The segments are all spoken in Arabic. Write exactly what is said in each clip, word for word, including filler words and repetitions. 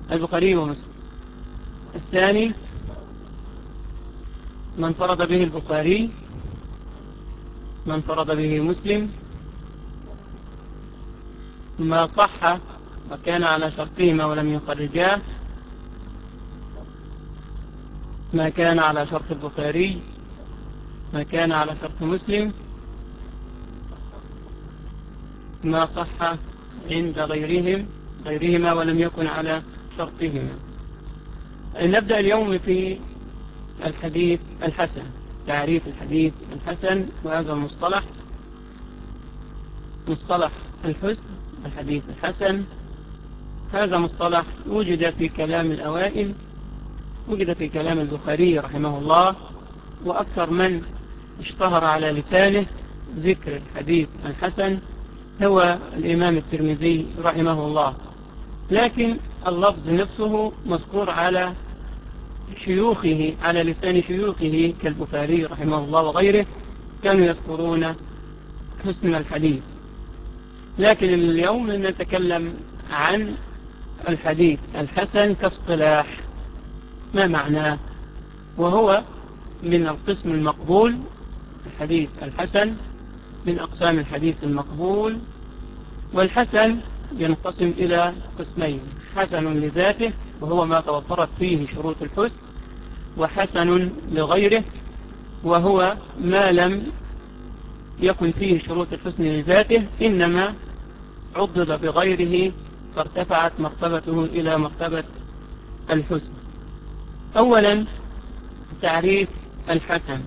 البخاري ومسلم. الثاني من فرض به البخاري، من فرض به مسلم، ما صح وكان على شرطهما ولم يخرجاه، ما كان على شرط البخاري، ما كان على شرط مسلم، ما صح عند غيرهم غيرهما ولم يكن على شرطهما. نبدأ اليوم في الحديث الحسن، تعريف الحديث الحسن، وهذا المصطلح مصطلح الحسن. الحديث الحسن هذا مصطلح وجد في كلام الأوائل، وجد في كلام البخاري رحمه الله، وأكثر من اشتهر على لسانه ذكر الحديث الحسن هو الإمام الترمذي رحمه الله، لكن اللفظ نفسه مذكور على شيوخه، على لسان شيوخه كالبخاري رحمه الله وغيره، كانوا يذكرون حسن الحديث. لكن اليوم نتكلم عن الحديث الحسن كاصطلاح، ما معناه؟ وهو من القسم المقبول. الحديث الحسن من أقسام الحديث المقبول، والحسن ينقسم إلى قسمين: حسن لذاته وهو ما توفرت فيه شروط الحسن، وحسن لغيره وهو ما لم يكن فيه شروط الحسن لذاته إنما عضد بغيره فارتفعت مرتبته إلى مرتبة الحسن. أولا تعريف الحسن،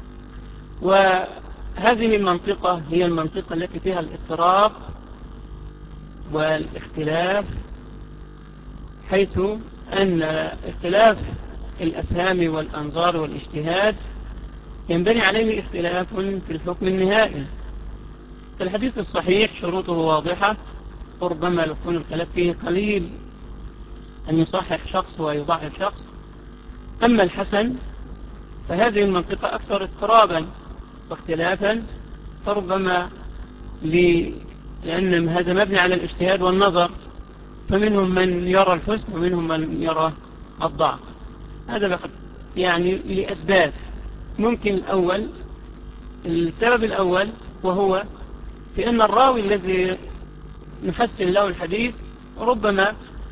وهذه المنطقة هي المنطقة التي فيها الاضطراب والاختلاف، حيث أن اختلاف الأفهام والأنظار والاجتهاد ينبني عليه اختلاف في الحكم النهائي. الحديث الصحيح شروطه واضحة، وربما يكون الخلاف فيه قليل أن يصحح شخص ويضعف شخص. أما الحسن فهذه المنطقة أكثر اضطرابا واختلافا، فربما لأن هذا مبني على الاجتهاد والنظر، فمنهم من يرى الحسن ومنهم من يرى الضعف. هذا يعني لأسباب. ممكن الأول السبب الأول وهو في أن الراوي الذي نحسن له الحديث ربما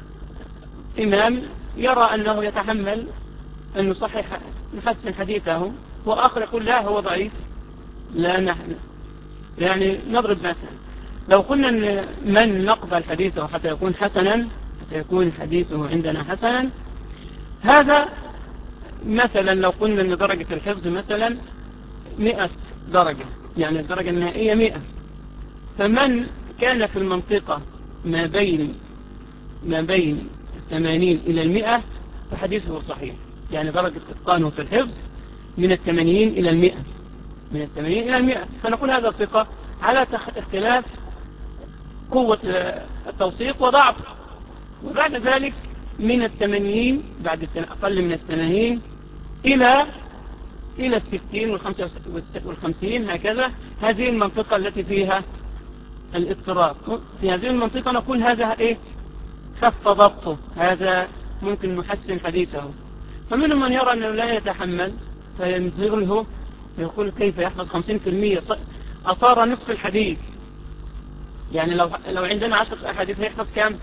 إمام يرى أنه يتحمل أن نصحح نحسن حديثه، وآخر يقول لا هو ضعيف. لا نحن يعني نضرب مثلا، لو قلنا أن من نقبل حديثه حتى يكون حسنا، حتى يكون حديثه عندنا حسنا، هذا مثلا لو قلنا أن درجة الحفظ مثلا مئة درجة، يعني الدرجة النهائية مئة، فمن كان في المنطقة ما بين ما بين الثمانين إلى المئة فحديثه صحيح، يعني درجة إتقانه في الحفظ من الثمانين إلى المئة، من الثمانين إلى المئة، فنقول هذا ثقة على اختلاف قوة التوثيق وضعف. وبعد ذلك من الثمانين، بعد أقل من الثمانين إلى إلى الستين والخمسة والخمسين هكذا، هذه المنطقة التي فيها الاضطراب. في هذه المنطقة نقول هذا إيه؟ خف ضبطه، هذا ممكن نحسن حديثه. فمنهم من يرى أنه لا يتحمل فينزغله، يقول كيف يحفظ خمسين في المئة، أصار نصف الحديث. يعني لو لو عندنا عشر أحاديث يحفظ كم؟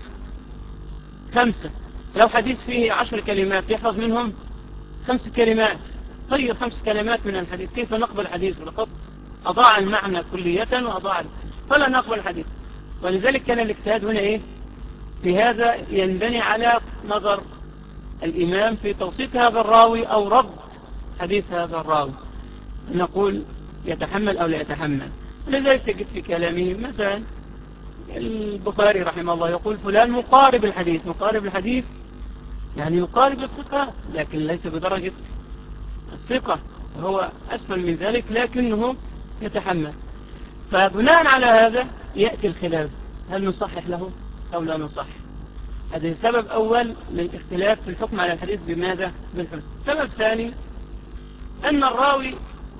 خمسة. لو حديث فيه عشر كلمات يحفظ منهم خمس كلمات. طيب خمس كلمات من الحديث كيف نقبل حديث؟ لقد أضاع المعنى كلية وأضاع، فلا نقبل الحديث. ولذلك كان الاجتهاد هنا إيه؟ في هذا ينبني على نظر الإمام في توثيق هذا الراوي أو رد حديث هذا الراوي، نقول يتحمل أو لا يتحمل. لذلك تجد في كلامه مثلا البخاري رحمه الله يقول فلان مقارب الحديث. مقارب الحديث يعني يقارب الثقة لكن ليس بدرجة الثقة، هو أسفل من ذلك لكنه يتحمل. فبناء على هذا يأتي الخلاف، هل نصحح له أو لا نصحح؟ هذا سبب أول للاختلاف في الحكم على الحديث بماذا؟ بالحسن. سبب ثاني أن الراوي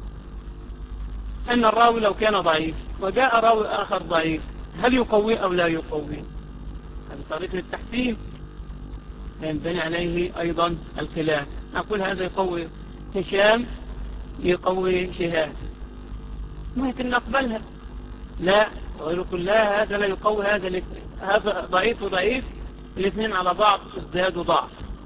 أن الراوي لو كان ضعيف وجاء راوي آخر ضعيف هل يقوي أو لا يقوي؟ هذه طريقة التحسين. فينبني عليه أيضا الخلاف. نقول هذا يقوي هشام يقوي شهاب، ممكن نقبلها. لا، غير كلها هذا لا يقوي هذا، هذا ضعيف وضعيف الاثنين على بعض ازدادوا ضعف،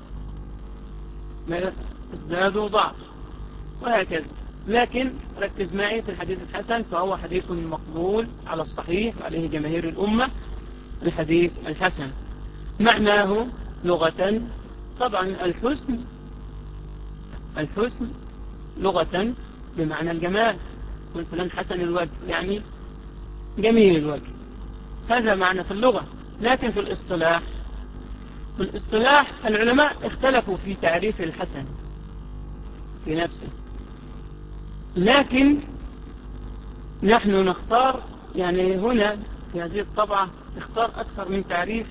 ازدادوا ضعف وهكذا. لكن ركز معي في الحديث الحسن، فهو حديث مقبول على الصحيح وعليه جماهير الأمة. الحديث الحسن معناه لغة طبعا الحسن، الحسن لغة بمعنى الجمال، قل فلان حسن الوجه يعني جميل الوجه، هذا معنى في اللغة. لكن في الاصطلاح، في الاصطلاح العلماء اختلفوا في تعريف الحسن في نفسه، لكن نحن نختار يعني هنا في هذه الطبعة نختار أكثر من تعريف،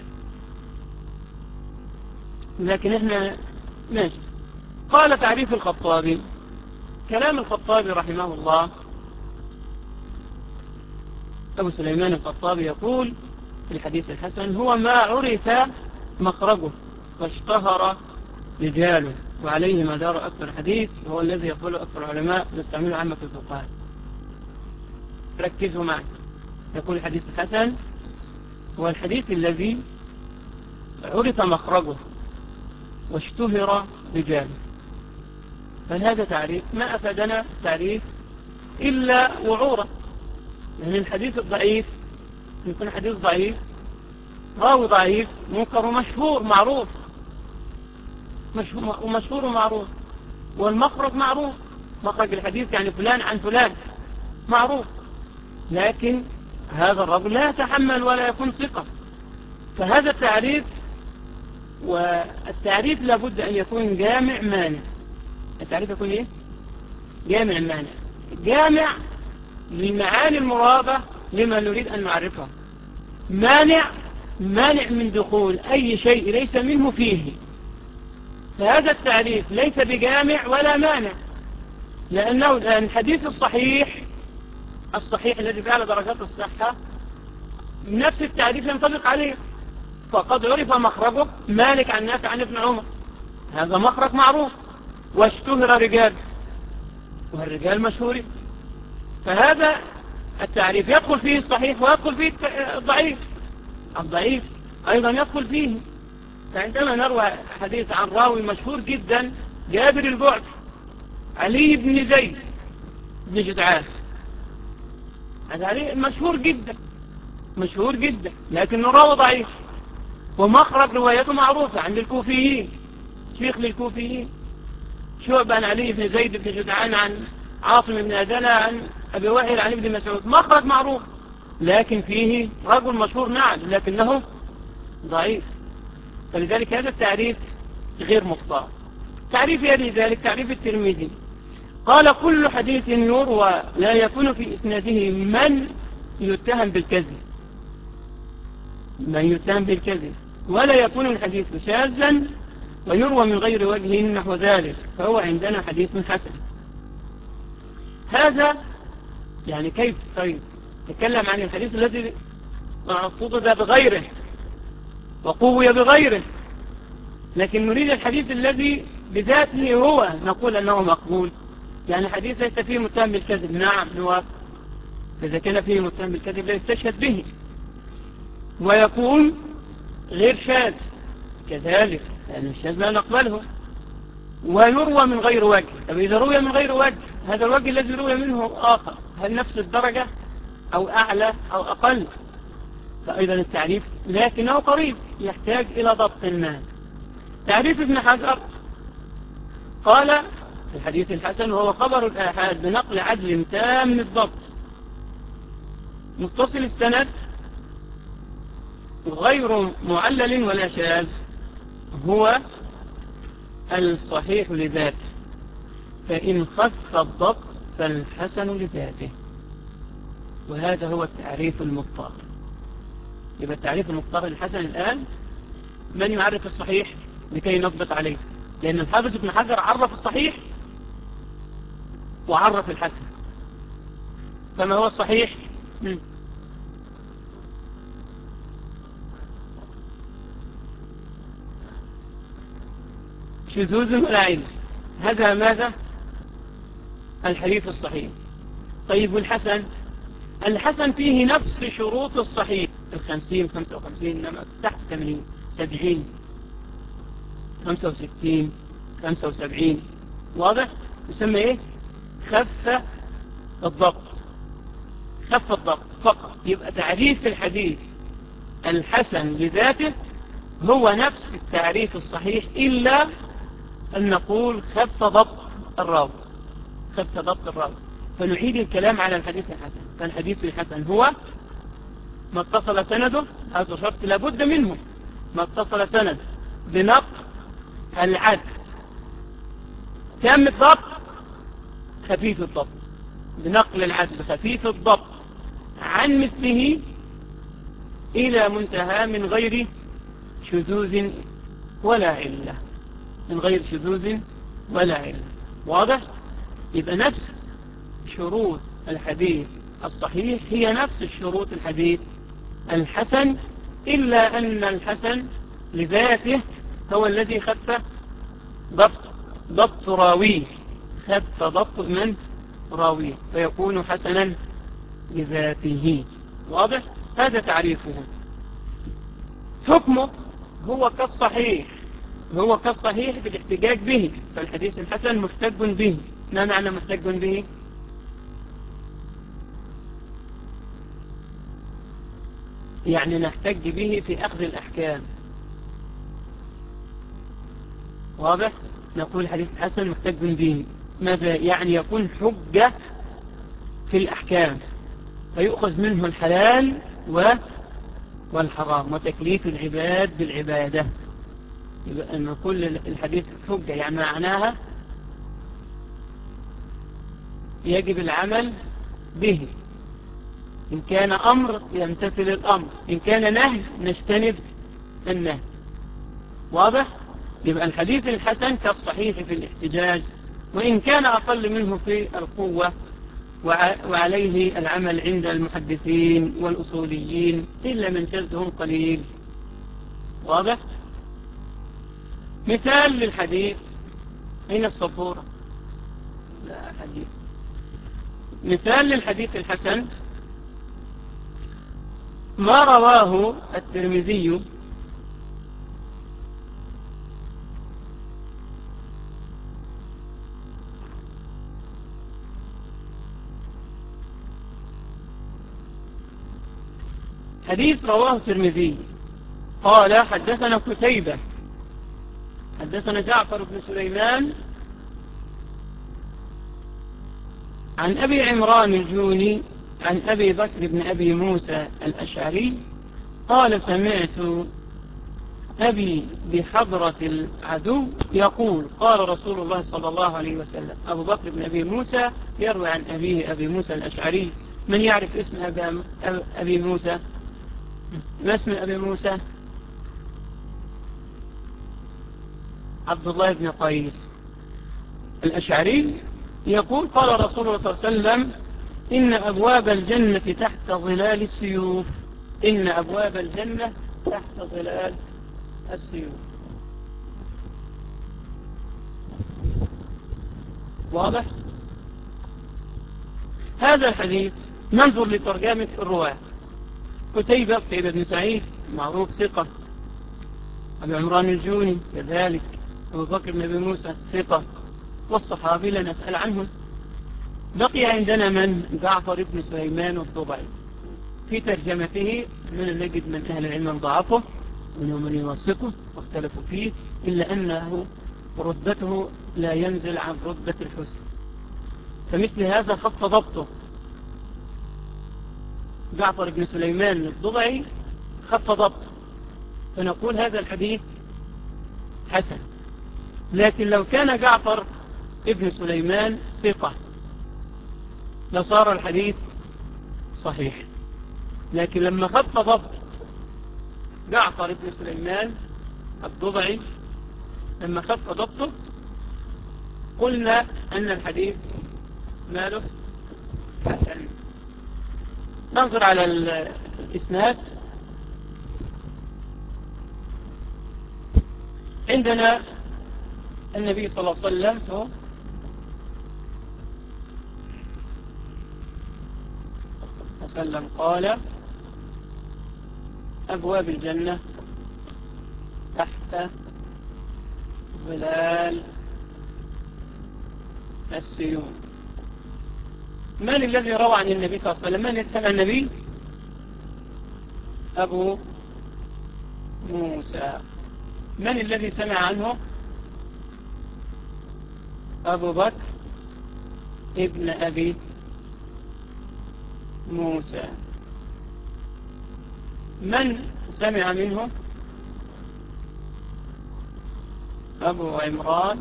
لكن احنا ماشي. قال تعريف الخطابي، كلام الخطابي رحمه الله، أبو سليمان الخطابي يقول في الحديث الحسن: هو ما عرف مخرجه واشتهر رجاله وعليه مدار أكثر الحديث، وهو الذي يقوله أكثر العلماء نستعمله عامة في الفقهاء. ركزوا معي، يقول الحديث الحسن هو الحديث الذي عرف مخرجه واشتهر رجاله. فهذا تعريف ما أفادنا تعريف إلا وعورة، يعني الحديث الضعيف يكون حديث ضعيف، راوي ضعيف منكر ومشهور معروف، ومشهور ومعروف، والمخرج معروف، مخرج الحديث يعني فلان عن فلان معروف، لكن هذا الرجل لا يتحمل ولا يكون ثقة. فهذا التعريف، والتعريف لابد أن يكون جامع مانع. التعريف يكون إيه؟ جامع مانع، جامع للمعاني المرادة لما نريد أن نعرفه، مانع مانع من دخول أي شيء ليس منه فيه. فهذا التعريف ليس بجامع ولا مانع، لأنه الحديث الصحيح الصحيح الذي فعل درجات الصحة نفس التعريف ينطبق عليه. فقد عرف مخرجه مالك عن نافع عن ابن عمر، هذا مخرج معروف، واشتهر رجال، والرجال مشهورين. فهذا التعريف يدخل فيه الصحيح ويدخل فيه الضعيف، الضعيف أيضا يدخل فيه. فعندما نروى حديث عن راوي مشهور جدا جابر البعد علي بن زيد بن جدعان، هذا علي مشهور جدا مشهور جدا لكنه راوي ضعيف، ومخرج روايته معروفة عند الكوفيين، شيخ للكوفيين، شعبة عن علي بن زيد بن جدعان عن عاصم بن أدنى عن أبي وائل عن ابن مسعود، مخرج معروف، لكن فيه رجل مشهور نعم لكنه ضعيف. فلذلك هذا التعريف غير مختار. تعريف يلي ذلك تعريف الترمذي، قال: كل حديث يروى لا يكون في إسناده من يتهم بالكذب، من يتهم بالكذب، ولا يكون الحديث شاذا ويروى من غير وجه نحو ذلك، فهو عندنا حديث حسن. هذا يعني كيف؟ طيب نتكلم عن الحديث الذي اعتضد بغيره وقوي بغيره، لكن نريد الحديث الذي بذاته هو نقول أنه مقبول، يعني حديث ليس فيه متهم بالكذب، نعم نوافق، إذا كان فيه متهم بالكذب لا يستشهد به، ويكون غير شاذ كذلك، لأن الشاذ لا نقبله، ويروى من غير وجه. طب إذا روي من غير وجه، هذا الوجه الذي روي منه آخر هل نفس الدرجة أو أعلى أو أقل؟ فأيضا التعريف لكنه قريب يحتاج إلى ضبط ما. تعريف ابن حجر قال في الحديث الحسن: وهو خبر الآحاد بنقل عدل تام الضبط متصل السند غير معلل ولا شاذ، هو الصحيح لذاته، فإن خف الضبط فالحسن لذاته. وهذا هو التعريف المختار. يبقى التعريف المختار للحسن الآن من يعرف الصحيح لكي نضبط عليه، لأن الحافظ ابن حجر عرف الصحيح وعرف الحسن. فما هو الصحيح؟ م. شذوذ ولا علة. هذا ماذا؟ الحديث الصحيح. طيب والحسن؟ الحسن فيه نفس شروط الصحيح، الخمسين خمسة وخمسين تحت ثمانين سبعين خمسة وستين خمسة وسبعين. واضح؟ يسمى ايه؟ خف الضبط، خف الضبط فقط. يبقى تعريف الحديث الحسن لذاته هو نفس التعريف الصحيح، إلا أن نقول خف ضبط الراوي، خف ضبط الراوي. فنعيد الكلام على الحديث الحسن. فالحديث الحسن هو ما اتصل سنده، هذا شرط لابد منه، ما اتصل سنده بنقل العدل تام الضبط خفيف الضبط، بنقل العدل خفيف الضبط عن مثله إلى منتهى من غير شذوذ ولا علة، من غير شذوذ ولا علة. واضح؟ يبقى نفس شروط الحديث الصحيح هي نفس شروط الحديث الحسن، إلا أن الحسن لذاته هو الذي خف ضبط ضبط راويه، خف ضبط من راويه فيكون حسنا لذاته. واضح؟ هذا تعريفه. حكمه هو كالصحيح، هو كالصحيح بالاحتجاج به. فالحديث الحسن محتج به. ما معنى محتج به؟ يعني نحتج به في أخذ الأحكام. واضح؟ نقول الحديث الحسن محتج به، ماذا يعني؟ يكون حجة في الأحكام، فيؤخذ منه الحلال والحرام وتكليف العباد بالعبادة. يبقى أن كل الحديث حجة يعني معناها يجب العمل به، إن كان أمر يمتثل الأمر، إن كان نهي نجتنب النهي. واضح؟ يبقى الحديث الحسن كالصحيح في الاحتجاج، وإن كان أقل منه في القوة، وعليه العمل عند المحدثين والأصوليين إلا من شذهم قليل. واضح؟ مثال للحديث، أين الصبورة؟ لا حديث. مثال للحديث الحسن ما رواه الترمذي حديث رواه الترمذي قال حدثنا قتيبة حدثنا جعفر بن سليمان عن أبي عمران الجوني عن أبي بكر بن أبي موسى الأشعري قال سمعت أبي بحضرة العدو يقول قال رسول الله صلى الله عليه وسلم. أبو بكر بن أبي موسى يروي عن أبيه أبي موسى الأشعري. من يعرف اسم أبي موسى؟ ما اسم أبي موسى؟ عبد الله بن قيس الأشعري يقول قال رسول الله صلى الله عليه وسلم إن أبواب الجنة تحت ظلال السيوف، إن أبواب الجنة تحت ظلال السيوف. واضح؟ هذا الحديث ننظر لترجمة الرواة. قتيبة قتيبة بن سعيد معروف ثقة، أبي عمران الجوني كذلك، أبو بكر بن أبي موسى ثقة، والصحابي لا نسأل عنهم. بقي عندنا من؟ جعفر بن سليمان الضبعي. في ترجمته من نجد من أهل العلم ضعفه ومنهم من يوثقه واختلفوا فيه، إلا أنه رتبته لا ينزل عن رتبة الحسن، فمثل هذا خف ضبطه. جعفر بن سليمان الضبعي خف ضبطه، فنقول هذا الحديث حسن. لكن لو كان جعفر ابن سليمان ثقة لصار الحديث صحيح. لكن لما خف ضبط جعفر ابن سليمان الضبعي، لما خف ضبطه قلنا أن الحديث ماله حسن. ننظر على الإسناد. عندنا النبي صلى الله عليه وسلم وسلم قال أبواب الجنة تحت ظلال السيوف. من الذي روى عن النبي صلى الله عليه وسلم؟ من يتسمع النبي؟ أبو موسى. من الذي سمع عنه؟ أبو بكر ابن أبي موسى. من سمع منه؟ أبو عمران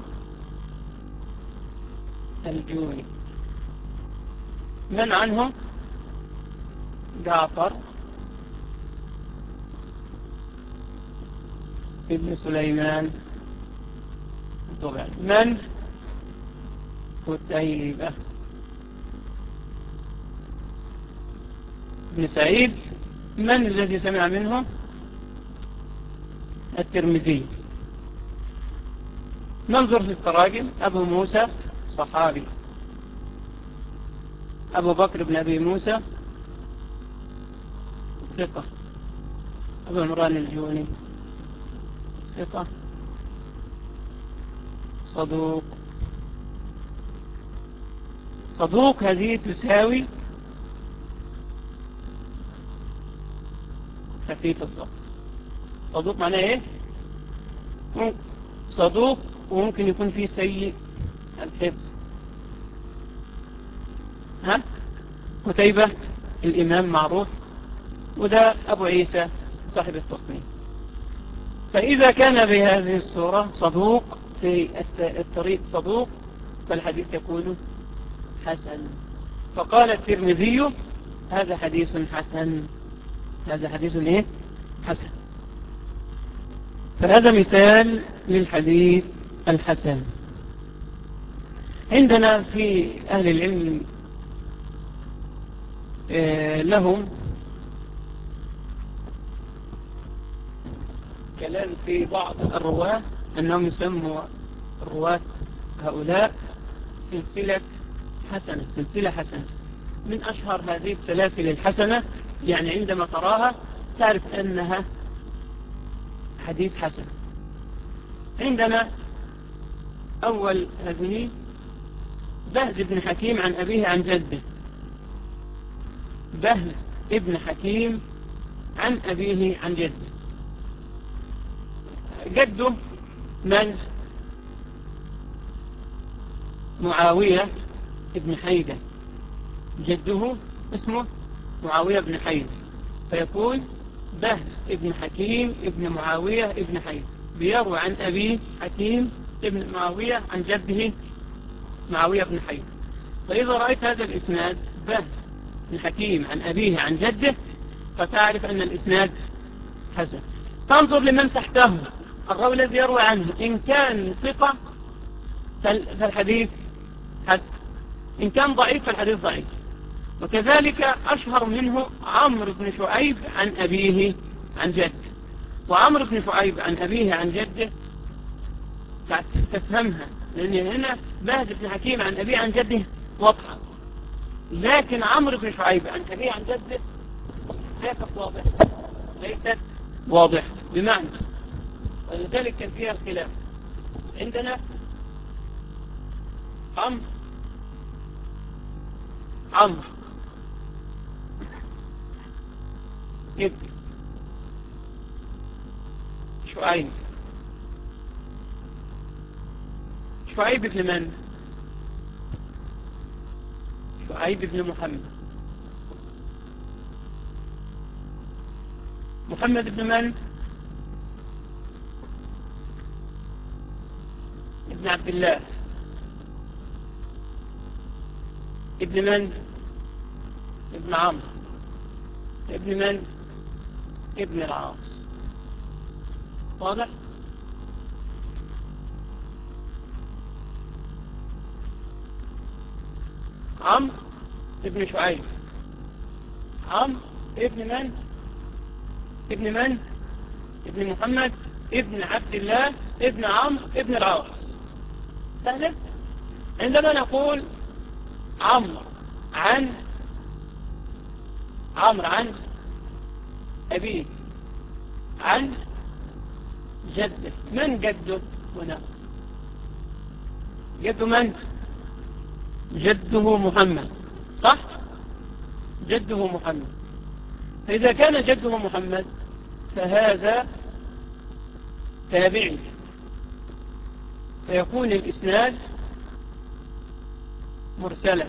الجوني. من عنه؟ جعفر ابن سليمان طبعا. من؟ قتيبة ابن سعيد. من الذي سمع منه؟ الترمذي. ننظر في التراجم. أبو موسى صحابي، أبو بكر بن أبي موسى ثقة، أبو عمران الجوني ثقة صدوق. صدوق هذه تساوي خفيف الضبط. صدوق معناه ايه؟ صدوق وممكن يكون فيه سيء الحفظ. ها؟ قتيبة الإمام معروف، وده أبو عيسى صاحب التصنيف. فإذا كان بهذه الصورة صدوق في الطريق صدوق، فالحديث يكون حسن. فقال الترمذي هذا حديث حسن. هذا حديث ايه؟ حسن. فهذا مثال للحديث الحسن. عندنا في أهل العلم لهم كلام في بعض الرواة أنهم يسموا الرواة هؤلاء سلسلة حسنة. سلسلة حسنة من أشهر هذه السلاسل الحسنة، يعني عندما تراها تعرف أنها حديث حسن. عندنا أول هذه بهز بن حكيم عن أبيه عن جده. بهز ابن حكيم عن أبيه عن جده. جده من؟ معاوية ابن حيدة. جده اسمه معاوية ابن حيدة، فيقول بهز ابن حكيم ابن معاوية ابن حيدة بيروي عن أبيه حكيم ابن معاوية عن جده معاوية ابن حيدة. فإذا رأيت هذا الإسناد بهز بن حكيم عن أبيه عن جده فتعرف أن الإسناد حسن. تنظر لمن تحته الراوي الذي يروي عنه، إن كان ثقة فالحديث حسن، إن كان ضعيف فالحديث ضعيف. وكذلك أشهر منه عمرو بن شعيب عن أبيه عن جده. وعمرو بن شعيب عن أبيه عن جده تفهمها، لأن هنا بهز بن حكيم عن أبيه عن جده واضحة، لكن عمرو بن شعيب عن أبيه عن جده ليست واضحة. ليست واضحة بمعنى، ولذلك كان فيها الخلاف. عندنا عمرو عمرو ابن شعيب. شعيب ابن من؟ شعيب ابن محمد. محمد ابن من؟ ابن عبد الله. ابن من؟ ابن عمرو. ابن من؟ ابن العاص. واضح؟ عمرو ابن شعيب. عمرو ابن من؟ ابن من؟ ابن محمد ابن عبد الله ابن عمرو ابن العاص. سهلة. عندما نقول عمرو عن عمرو عن أبيه عن جده، من جده هنا؟ جده من؟ جده محمد، صح؟ جده محمد. فإذا كان جده محمد فهذا تابعي، فيكون الإسناد مرسلا.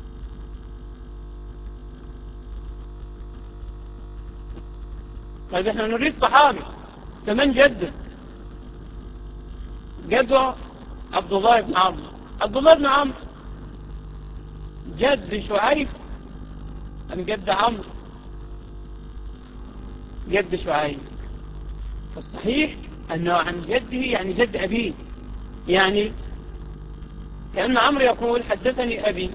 طيب احنا نريد صحابي، فمن جده؟ جده عبد الله بن عمرو. عبد الله بن عمرو جد شعيب أم جد عمرو؟ جد شعيب. فالصحيح أنه عن جده يعني جد أبيه، يعني كأن عمرو يقول حدثني أبي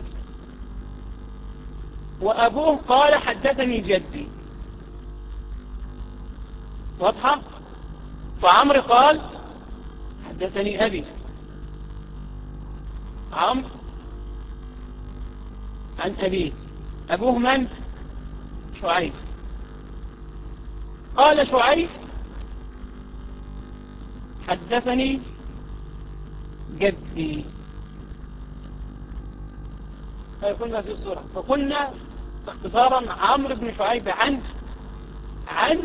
وأبوه قال حدثني جدي، واضحة؟ فعمرو قال حدثني أبي، عمرو عن أبيه، أبوه من؟ شعيب. قال شعيب حدثني جدي، فيكون هذه الصورة. فقلنا اختصارا عمرو بن شعيب عن عن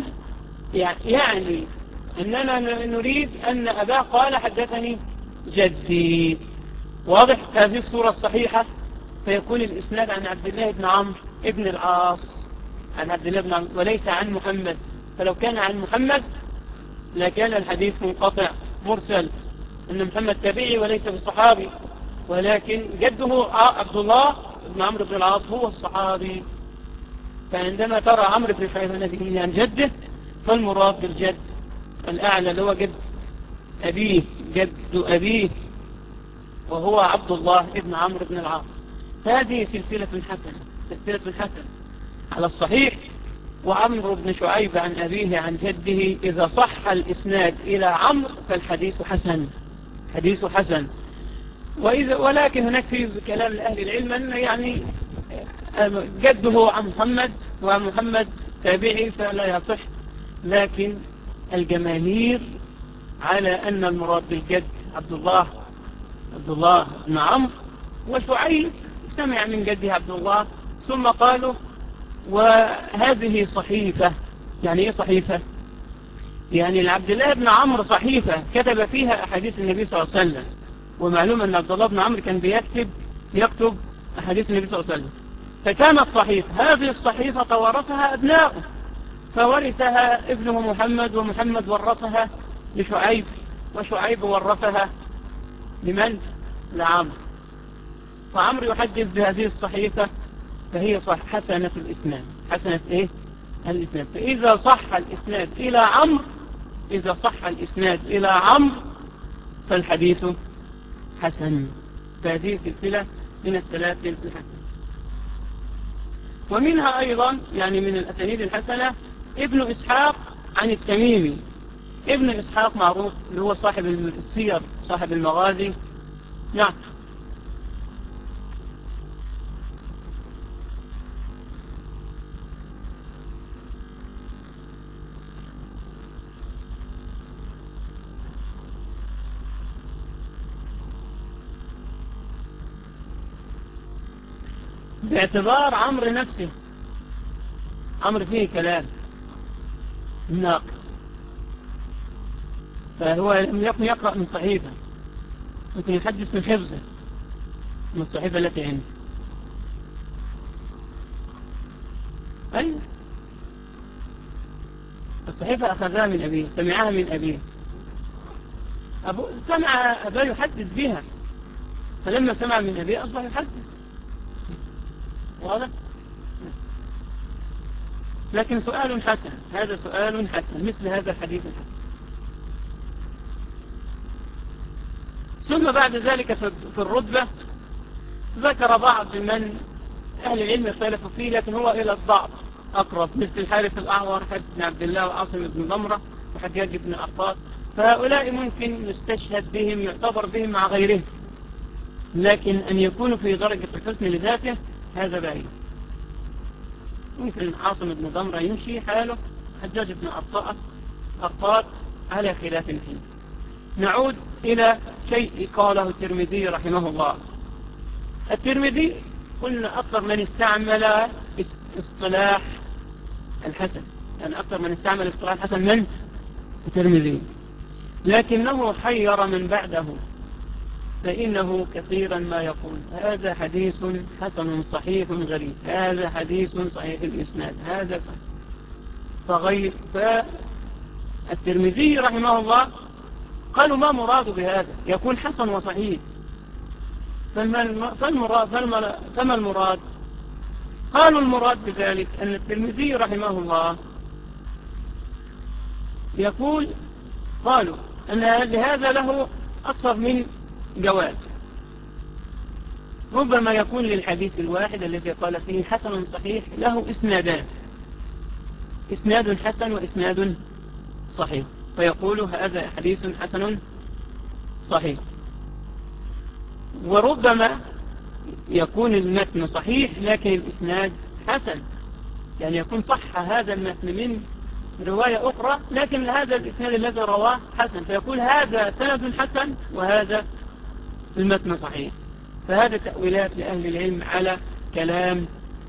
يعني أننا نريد أن أباه قال حدثني جدي، واضح هذه الصورة الصحيحة. فيكون الإسناد عن عبد الله بن عمرو ابن العاص عن عبد الله بن عمرو وليس عن محمد، فلو كان عن محمد لكان الحديث منقطع مرسل، أن محمد تابعي وليس بصحابي، ولكن جده عبد الله بن عمرو بن العاص هو الصحابي. فعندما ترى عمرو بن شعيب النبي عن جده فالمراد بالجد الأعلى اللي هو جد أبيه، جد أبيه، وهو عبد الله بن عمرو بن العاص. هذه سلسلة حسنة، سلسلة حسنة على الصحيح. وعمرو بن شعيب عن أبيه عن جده إذا صح الإسناد إلى عمرو فالحديث حسن، حديث حسن. وإذا ولكن هناك في كلام أهل العلم أن يعني جده عن محمد وعن محمد تابعي فلا يصح، لكن الجماهير على أن المراد بالجد عبد الله عبد الله بن عمرو، وشعيب سمع من جده عبد الله. ثم قالوا وهذه صحيفة. يعني ايه صحيفة؟ يعني لعبد الله بن عمرو صحيفة كتب فيها أحاديث النبي صلى الله عليه وسلم، ومعلوم أن عبد الله بن عمرو كان بيكتب يكتب أحاديث النبي صلى الله عليه وسلم، فكانت صحيفة. هذه الصحيفة توارثها أبناؤه، فورثها ابنه محمد، ومحمد ورثها لشعيب، وشعيب ورثها لمن؟ لعمرو. فعمرو يحدث بهذه الصحيفة، فهي صح حسنة الإسناد، حسنة إيه؟ الإسناد. فإذا صح الإسناد إلى عمرو إذا صح الإسناد إلى عمرو فالحديث حسن. فهذه سلسلة من السلاسل الحسنة. ومنها أيضا يعني من الأسانيد الحسنة ابن إسحاق عن التميمي. ابن إسحاق معروف اللي هو صاحب السير، صاحب المغازي. نعم. باعتبار عمرو نفسه، عمرو فيه كلام الناقل، فهو لم يكن يقرأ من صحيفة، ممكن يحدث من حفظه من الصحيفة التي عنده. أيوة، الصحيفة أخذها من أبيه، سمعها من أبيه، أبو سمع أباه يحدث بها، فلما سمع من أبيه أصبح يحدث. واضح؟ لكن سؤال حسن، هذا سؤال حسن مثل هذا الحديث الحسن. ثم بعد ذلك في الرتبة ذكر بعض من أهل العلم اختلفوا فيه، لكن هو إلى الضعف أقرب، مثل الحارث الأعور، حارث بن عبد الله، وعاصم بن ضمرة، وحجاج بن أرطاط. فهؤلاء ممكن يستشهد بهم، يعتبر بهم مع غيرهم، لكن أن يكون في درجة الحسن لذاته هذا بعيد. ممكن عاصم بن ضمرة يمشي حاله، حجاج بن أرطاط على خلاف فيه. نعود إلى شيء قاله الترمذي رحمه الله. الترمذي قلنا أكثر من استعمل اصطلاح الحسن، يعني أكثر من استعمل اصطلاح الحسن من الترمذي، لكنه حير من بعده، فإنه كثيرا ما يقول هذا حديث حسن صحيح غريب، هذا حديث صحيح الإسناد، هذا فغير. فالترمذي رحمه الله قالوا ما مراد بهذا؟ يكون حسن وصحيح، فما فالمراد فما المراد؟ قالوا المراد بذلك أن الترمذي رحمه الله يقول، قالوا أن لهذا له أكثر من جواب. ربما يكون للحديث الواحد الذي قال فيه حسن صحيح له إسنادان، إسناد حسن وإسناد صحيح، فيقول هذا حديث حسن صحيح. وربما يكون المتن صحيح لكن الإسناد حسن، يعني يكون صح هذا المتن من رواية أخرى لكن هذا الإسناد الذي رواه حسن، فيقول هذا سند حسن وهذا المتن صحيح. فهذا تأويلات لأهل العلم على كلام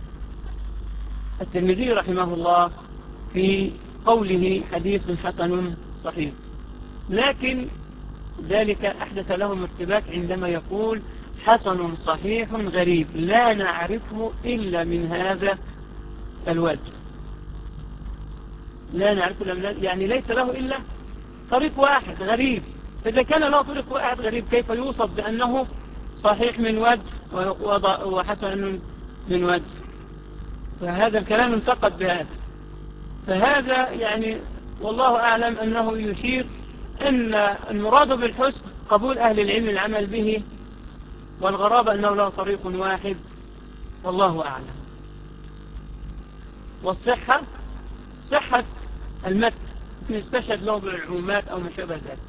الترمذي رحمه الله في قوله حديث حسن صحيح، لكن ذلك أحدث لهم ارتباك عندما يقول حسن صحيح غريب لا نعرفه إلا من هذا الوجه، لا نعرفه يعني ليس له إلا طريق واحد غريب. إذا كان له طريق واحد غريب كيف يوصف بأنه صحيح من وجه وحسن من وجه؟ فهذا الكلام انتقد بهذا. فهذا يعني والله أعلم أنه يشير أن المراد بالحسن قبول أهل العلم العمل به، والغرابة أنه له طريق واحد والله أعلم. والصحة صحة المتن نستشهد له بالعمومات أو ما شابه ذلك.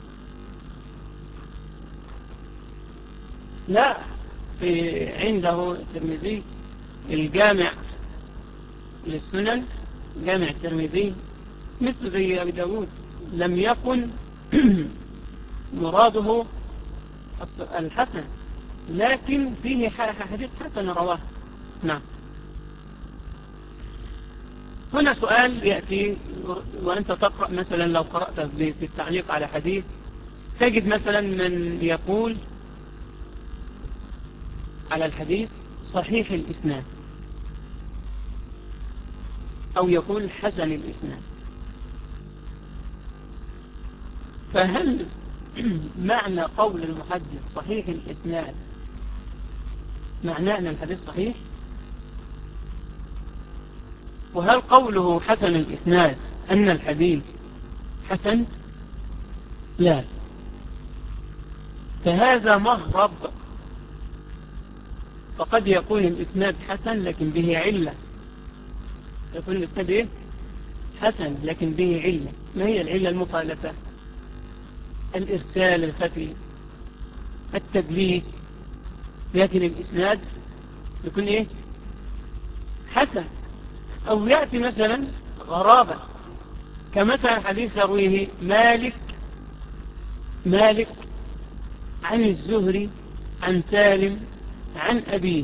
لا، في عنده الترمذي الجامع للسنن، جامع الترمذي مثل زي أبي داود لم يكن مراده الحسن لكن فيه حديث حسن رواه. نعم. هنا سؤال يأتي وأنت تقرأ مثلا، لو قرأت في التعليق على حديث تجد مثلا من يقول على الحديث صحيح الإسناد أو يقول حسن الإسناد، فهل معنى قول المحدث صحيح الإسناد معناه أن الحديث صحيح؟ وهل قوله حسن الإسناد أن الحديث حسن؟ لا، فهذا مهرب. فقد يكون الإسناد حسن لكن به علة، يكون الإسناد إيه؟ حسن لكن به علة. ما هي العلة؟ المخالفة، الإرسال الخفي، التدليس، لكن الإسناد يكون إيه؟ حسن. أو يأتي مثلا غرابة كمثلا حديث يرويه مالك مالك عن الزهري عن سالم عن أبيه،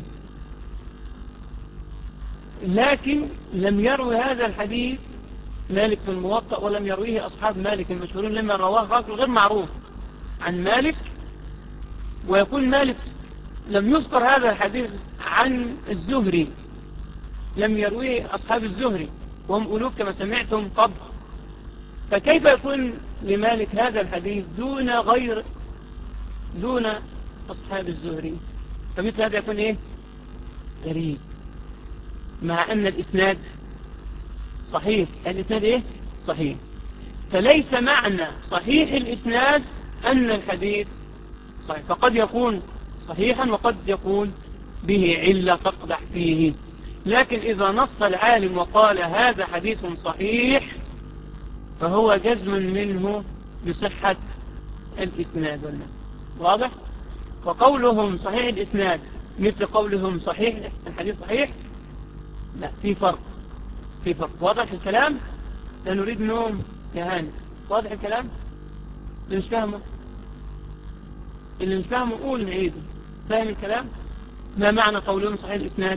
لكن لم يروي هذا الحديث مالك في الموطأ ولم يرويه أصحاب مالك المشهورين، لما رواه راجل غير معروف عن مالك، ويقول مالك لم يذكر هذا الحديث عن الزهري، لم يرويه أصحاب الزهري وهم ألوف كما سمعتم قبل. فكيف يكون لمالك هذا الحديث دون غير دون أصحاب الزهري؟ فمثل هذا يكون إيه؟ غريب، مع أن الإسناد صحيح. الإسناد إيه؟ صحيح. فليس معنى صحيح الإسناد أن الحديث صحيح، فقد يكون صحيحا وقد يكون به علة تقدح فيه. لكن إذا نص العالم وقال هذا حديث صحيح فهو جزم منه بصحة الإسناد. واضح؟ وقولهم صحيح الإسناد مثل قولهم صحيح الحديث صحيح، لا، في فرق، في فرق. واضح الكلام؟ لا نريد نوم يا هاني. واضح الكلام؟ اللي مش فاهمه اللي مش فاهمه قول نعيده. فاهم الكلام؟ ما معنى قولهم صحيح الإسناد؟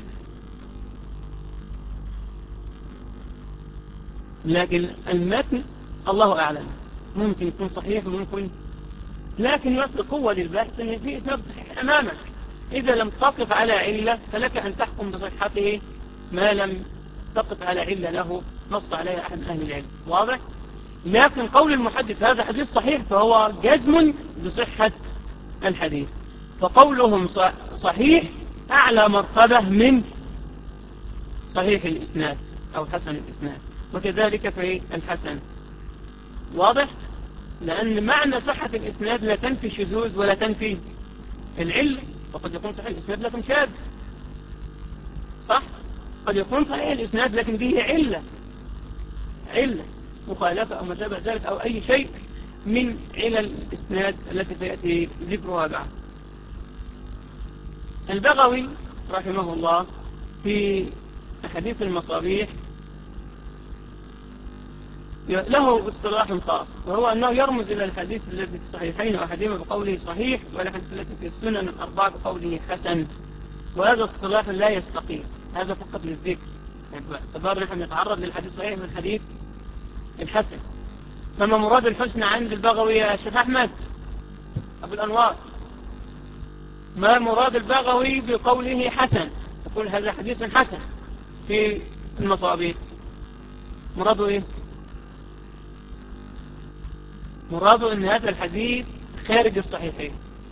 لكن المتن الله أعلم، ممكن يكون صحيح وممكن، لكن يعطي قوة للبحث أن في إسناد صحيح أمامك. إذا لم تقف على علة فلك أن تحكم بصحته ما لم تقف على علة له نص عليها أحد أهل العلم. واضح؟ لكن قول المحدث هذا حديث صحيح فهو جزم بصحة الحديث، فقولهم صحيح أعلى مرتبة من صحيح الإسناد أو حسن الإسناد، وكذلك في الحسن. واضح؟ لأن معنى صحة الإسناد لا تنفي الشذوذ ولا تنفي العلة، وقد يكون صحيح الإسناد لكن شاذ، صح؟ قد يكون صحيح الإسناد لكن به علة علة مخالفة أو ما شابه ذلك أو أي شيء من علل الإسناد التي سيأتي ذكرها بعد. البغوي رحمه الله في حديث المصابيح له اصطلاح خاص، وهو أنه يرمز إلى الحديث الذي في الصحيحين وأحدهما بقوله صحيح والحديث التي في السنن الأربعة بقوله حسن، وهذا اصطلاح لا يستقيم، هذا فقط للذكر، اعتبار نحن نتعرض للحديث الصحيح من الحديث الحسن. فما مراد الحسن عند البغوي يا شيخ أحمد أبو الأنوار؟ ما مراد البغوي بقوله حسن؟ يقول هذا حديث حسن في المصابيح، مراده إيه؟ مراده أن هذا الحديث خارج الصحيحين،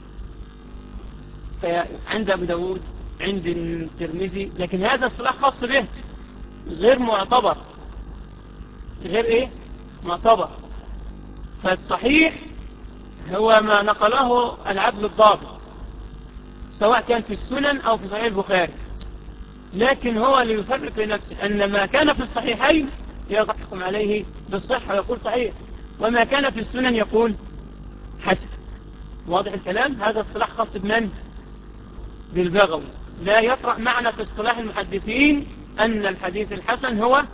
فعند أبو داود عند الترمذي، لكن هذا اصطلاح خاص به غير معتبر، غير إيه؟ معتبر. فالصحيح هو ما نقله العدل الضابط سواء كان في السنن أو في صحيح البخاري، لكن هو اللي يفرق في نفسه أن ما كان في الصحيحين يحكم عليه بالصحة ويقول صحيح، وما كان في السنن يقول حسن. واضح الكلام؟ هذا اصطلاح خاص بمن؟ بالبغوي. لا يطرأ معنى في اصطلاح المحدثين أن الحديث الحسن هو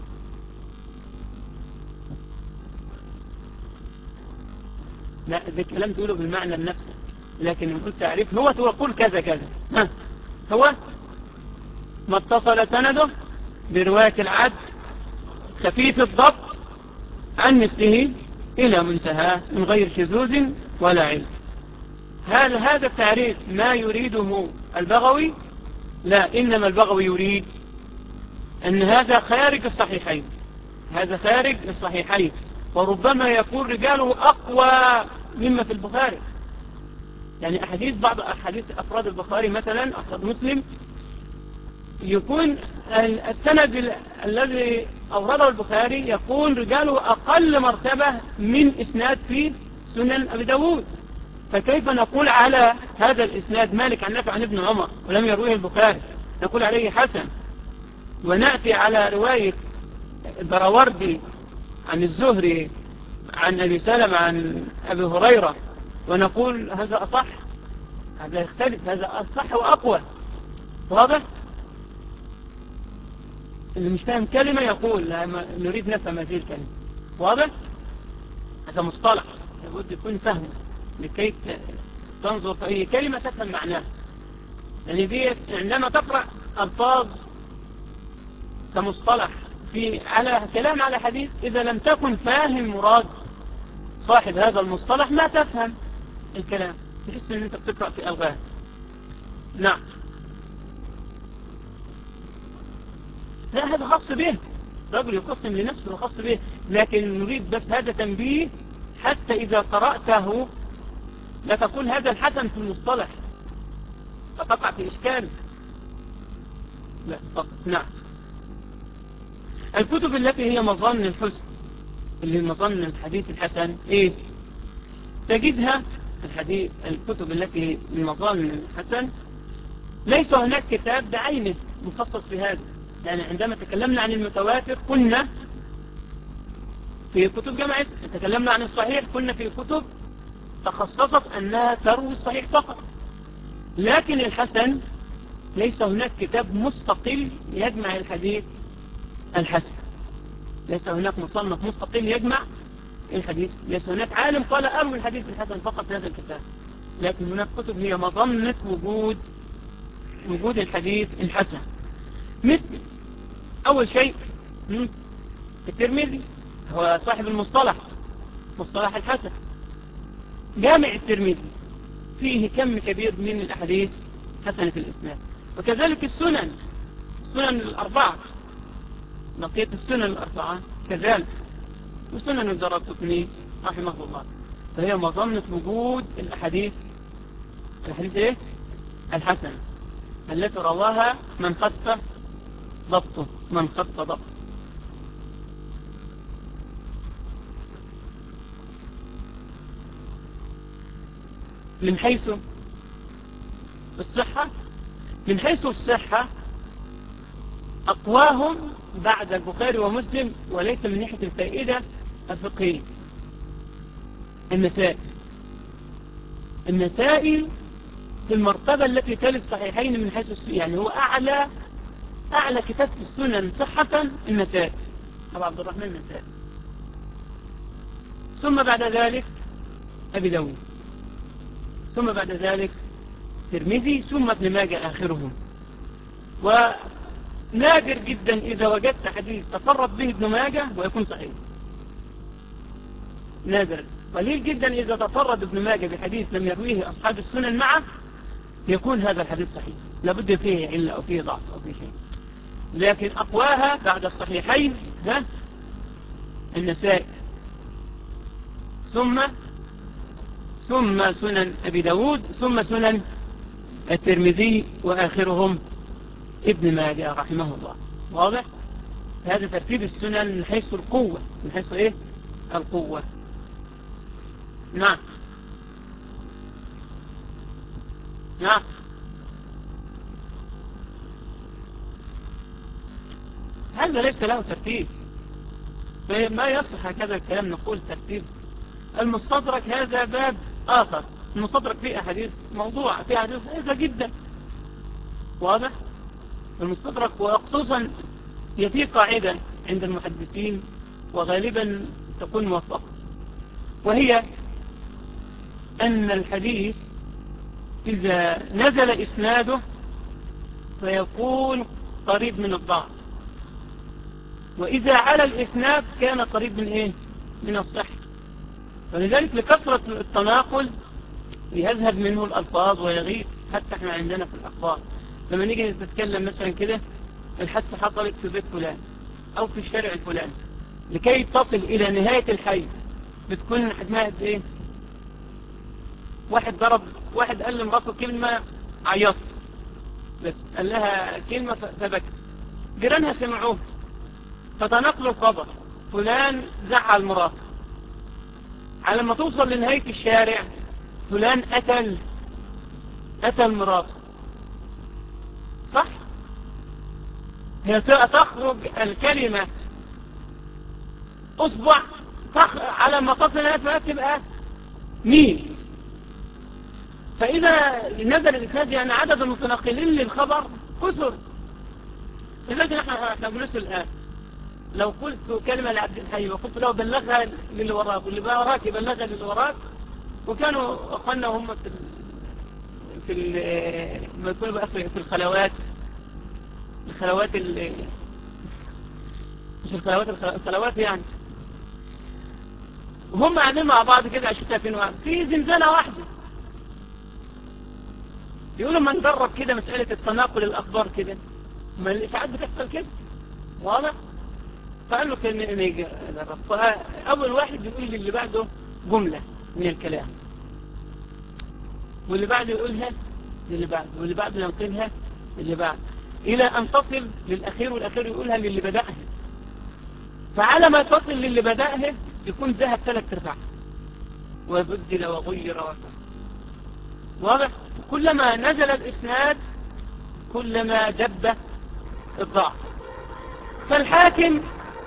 لا، ذا الكلام تقوله بالمعنى النفسي، لكن نقول تعريف هو تقول كذا كذا، ها هو ما اتصل سنده برواية العدل خفيف الضبط عن مثله إلى منتهى من غير شذوذ ولا علم. هل هذا التعريف ما يريده البغوي؟ لا، إنما البغوي يريد أن هذا خارج الصحيحين، هذا خارج الصحيحين، وربما يكون رجاله أقوى مما في البخاري. يعني أحاديث بعض أحاديث أفراد البخاري مثلا أفراد مسلم يكون السند الذي أورده البخاري يكون رجاله أقل مرتبة من إسناد في سنن أبي داود، فكيف نقول على هذا الإسناد مالك عن نافع عن ابن عمر ولم يرويه البخاري نقول عليه حسن، ونأتي على رواية البراوردي عن الزهري عن أبي سلمة عن أبي هريرة ونقول هذا أصح؟ هذا يختلف، هذا أصح وأقوى. واضح؟ اللي مش فاهم كلمة يقول نريد نفهم هذه الكلمة. واضح؟ هذا مصطلح لابد يكون فهمه لكي تنظر في أي كلمة تفهم معناها، يعني دي عندما تقرأ ألفاظ كمصطلح في على كلام على حديث، إذا لم تكن فاهم مراد صاحب هذا المصطلح ما تفهم الكلام، تحس أن أنت بتقرأ في ألغاز. نعم، لا هذا خاص به، رجل يقسم لنفسه خاص به، لكن نريد بس هذا تنبيه حتى إذا قرأته لا تقول هذا الحسن في المصطلح فتقع في إشكال. لا فقط. نعم، الكتب التي هي مظن الحسن اللي هي مظن الحديث الحسن إيه؟ تجدها الحديث الكتب التي من مظن الحسن ليس هناك كتاب بعينه مخصص بهذا. يعني عندما تكلمنا عن المتواتر كنا في كتب جمعت، تكلمنا عن الصحيح كنا في كتب تخصصت أنها تروي الصحيح فقط، لكن الحسن ليس هناك كتاب مستقل يجمع الحديث الحسن، ليس هناك مصنف مستقل يجمع الحديث، ليس هناك عالم قال أروي الحديث الحسن فقط في هذا الكتاب، لكن هناك كتب هي مظنة وجود وجود الحديث الحسن. مثل أول شيء الترمذي هو صاحب المصطلح، مصطلح الحسن. جامع الترمذي فيه كم كبير من الأحاديث حسنة الإسناد، وكذلك السنن، السنن الأربعة، بقية السنن الأربعة كذلك، وسنن الدارقطني رحمه الله. فهي مظنة وجود الأحاديث الحديث إيه؟ الحسنة التي رواها من خف ضبطه، من خف ضبطه. من حيث الصحة، من حيث الصحة أقواهم بعد البخاري ومسلم، وليس من ناحية الفائدة الفقهية النسائي. النسائي في المرتبة التي تلي الصحيحين من حيث يعني هو أعلى أعلى كتاب في السنن صحة النسائي، أبو عبد الرحمن النسائي. ثم بعد ذلك أبي داود، ثم بعد ذلك ترمذي، ثم ابن ماجه آخرهم. ونادر جدا إذا وجدت حديث تفرد به ابن ماجه ويكون صحيح، نادر. قليل جدا إذا تفرد ابن ماجه بحديث لم يرويه أصحاب السنن معه يكون هذا الحديث صحيح، لابد فيه علة أو فيه ضعف أو فيه شيء. لكن أقواها بعد الصحيحين ها النسائي، ثم ثم سنن أبي داود، ثم سنن الترمذي، وآخرهم ابن ماجه رحمه الله. واضح؟ هذا ترتيب السنن من حيث القوة، من حيث إيه؟ القوة. نعم نعم. هذا ليس له ترتيب، ما يصلح هكذا الكلام نقول ترتيب. المستدرك هذا باب آخر، المستدرك فيه أحاديث موضوع، فيه أحاديث ضعيفة جدا. واضح؟ المستدرك وخصوصا يفي قاعدة عند المحدثين وغالبا تكون موفقة، وهي أن الحديث إذا نزل إسناده فيكون قريب من الضعف، وإذا على الإسناد كان قريب من إيه؟ من الصحة. ولذلك لكثرة التناقل يذهب منه الألفاظ ويغيب. حتى احنا عندنا في الأخبار لما نيجي نتكلم مثلا كده الحادثة حصلت في بيت فلان أو في الشارع الفلاني، لكي تصل إلى نهاية الحي بتكون حجمها قد إيه؟ واحد ضرب، واحد قال لمراته كلمة عيطت، بس قال لها كلمة فبكت، جيرانها سمعوه فتنقلوا الخبر فلان زعل مراته. على ما توصل لنهاية الشارع فلان قتل قتل مراته. صح؟ هي تخرج الكلمة أصبع على ما تصل هنا تبقى مين. فإذا نزل الإسناد يعني عدد المتنقلين للخبر كثر. لذلك نحن احنا بنسأل الآن لو قلت كلمة لعبد الحي وقلت له بلغها للي وراك واللي وراك بلغها للي وراك، وكانوا أخوانا هم في ال في ما يكونوا بقى في الخلوات، الخلوات ال مش الخلوات الخلوات يعني، وهم قاعدين مع بعض كده عشان تافين واحد في زنزانة واحدة، يقولوا ما نجرب كده مسألة التناقل الأخبار كده، ما الإشاعات بتحصل كده. واضح؟ فقال له كان نيجي أول واحد يقول للي بعده جملة من الكلام، واللي بعده يقولها للي بعده، واللي بعده ينقلها للي بعده، إلى أن تصل للأخير، والأخير يقولها للي بدأها. فعلى ما تصل للي بدأها يكون ذهب ثلاث ارباع وبدل وغير وكذا. واضح؟ كلما نزل الإسناد كلما دب الضعف. فالحاكم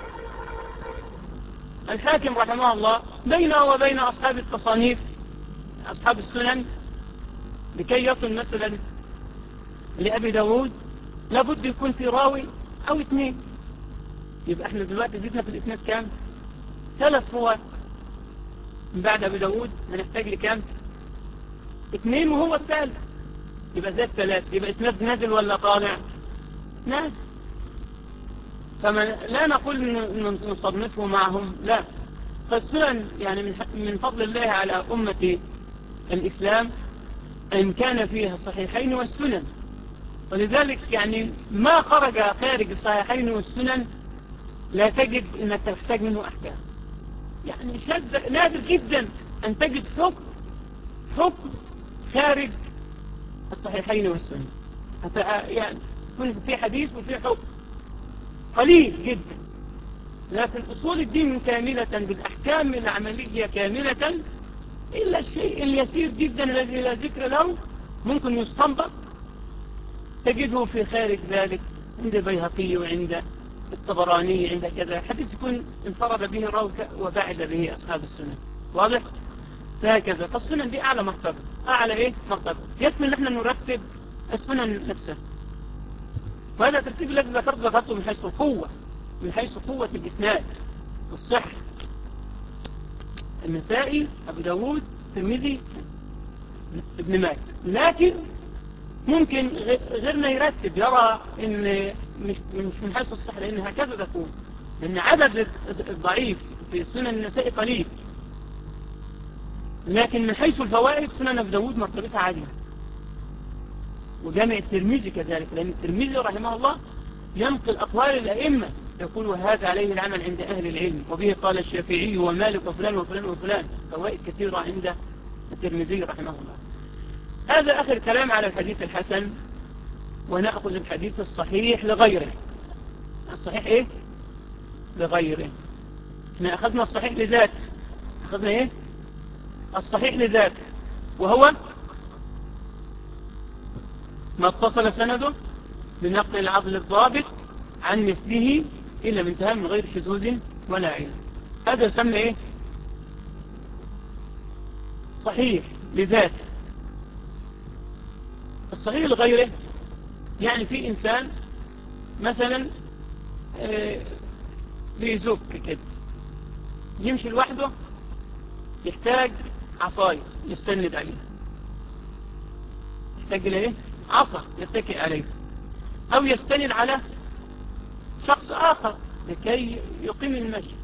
الحاكم رحمه الله بينه وبين أصحاب التصانيف أصحاب السنن لكي يصل مثلا لأبي داود لابد يكون في راوي أو اثنين. يبقى احنا دلوقتي زدنا في الإسناد كام؟ ثلاث رواه. من بعد أبي داود هنحتاج لكام؟ اثنين وهو الثالث، يبقى زاد ثلاث، يبقى إسناد نازل ولا طالع؟ نازل. فما لا نقول نصنفه معهم، لا. فالسنن يعني من فضل الله على أمة الإسلام أن كان فيها الصحيحين والسنن، ولذلك يعني ما خرج خارج الصحيحين والسنن لا تجد أنك تحتاج منه أحكام. يعني شد نادر جدا أن تجد حكم حكم خارج الصحيحين والسنن. يعني في حديث وفي حكم قليل جدا، لكن أصول الدين كاملة بالأحكام العملية كاملة إلا الشيء اليسير جدا الذي لا ذكر له ممكن يستنبط تجده في خارج ذلك عند البيهقي وعند الطبراني عند كذا، حديث يكون انفرد به الراوي وبعد به أصحاب السنن. واضح؟ فهكذا. فالسنن دي أعلى مرتبة. أعلى إيه؟ مرتبة. يكفي أن احنا نرتب السنن نفسها، وهذا الترتيب الذي ذكرت ذكرته من حيث القوة، من حيث قوة الإسناد والصحة. النسائي، أبو داود، الترمذي، ابن ماجه. لكن ممكن غيرنا يرتب يرى ان مش من حيث الصحة، لأن هكذا تكون، لأن عدد الضعيف في سنن النسائي قليل، لكن من حيث الفوائد سنن أبو داود مرتبتها عالية، وجامع الترمذي كذلك، لأن الترمذي رحمه الله ينقل أقوال الأئمة يقول وهذا عليه العمل عند أهل العلم، وبه قال الشافعي ومالك وفلان وفلان وفلان. فوائد كثيرة عند الترمذي رحمه الله. هذا آخر كلام على الحديث الحسن، ونأخذ الحديث الصحيح لغيره. الصحيح إيه؟ لغيره. احنا أخذنا الصحيح لذاته. أخذنا إيه؟ الصحيح لذاته، وهو ما اتصل سنده بنقل العضل الضابط عن مثله إلا منتهى من غير شذوذ ولا عيب. هذا يسمى إيه؟ صحيح لذاته. الصحيح لغيره يعني في إنسان مثلا بيزك كده يمشي لوحده، يحتاج عصاية يستند عليه، يحتاج إلى إيه؟ عصا يتكئ عليه، أو يستند على شخص آخر لكي يقيم المشي.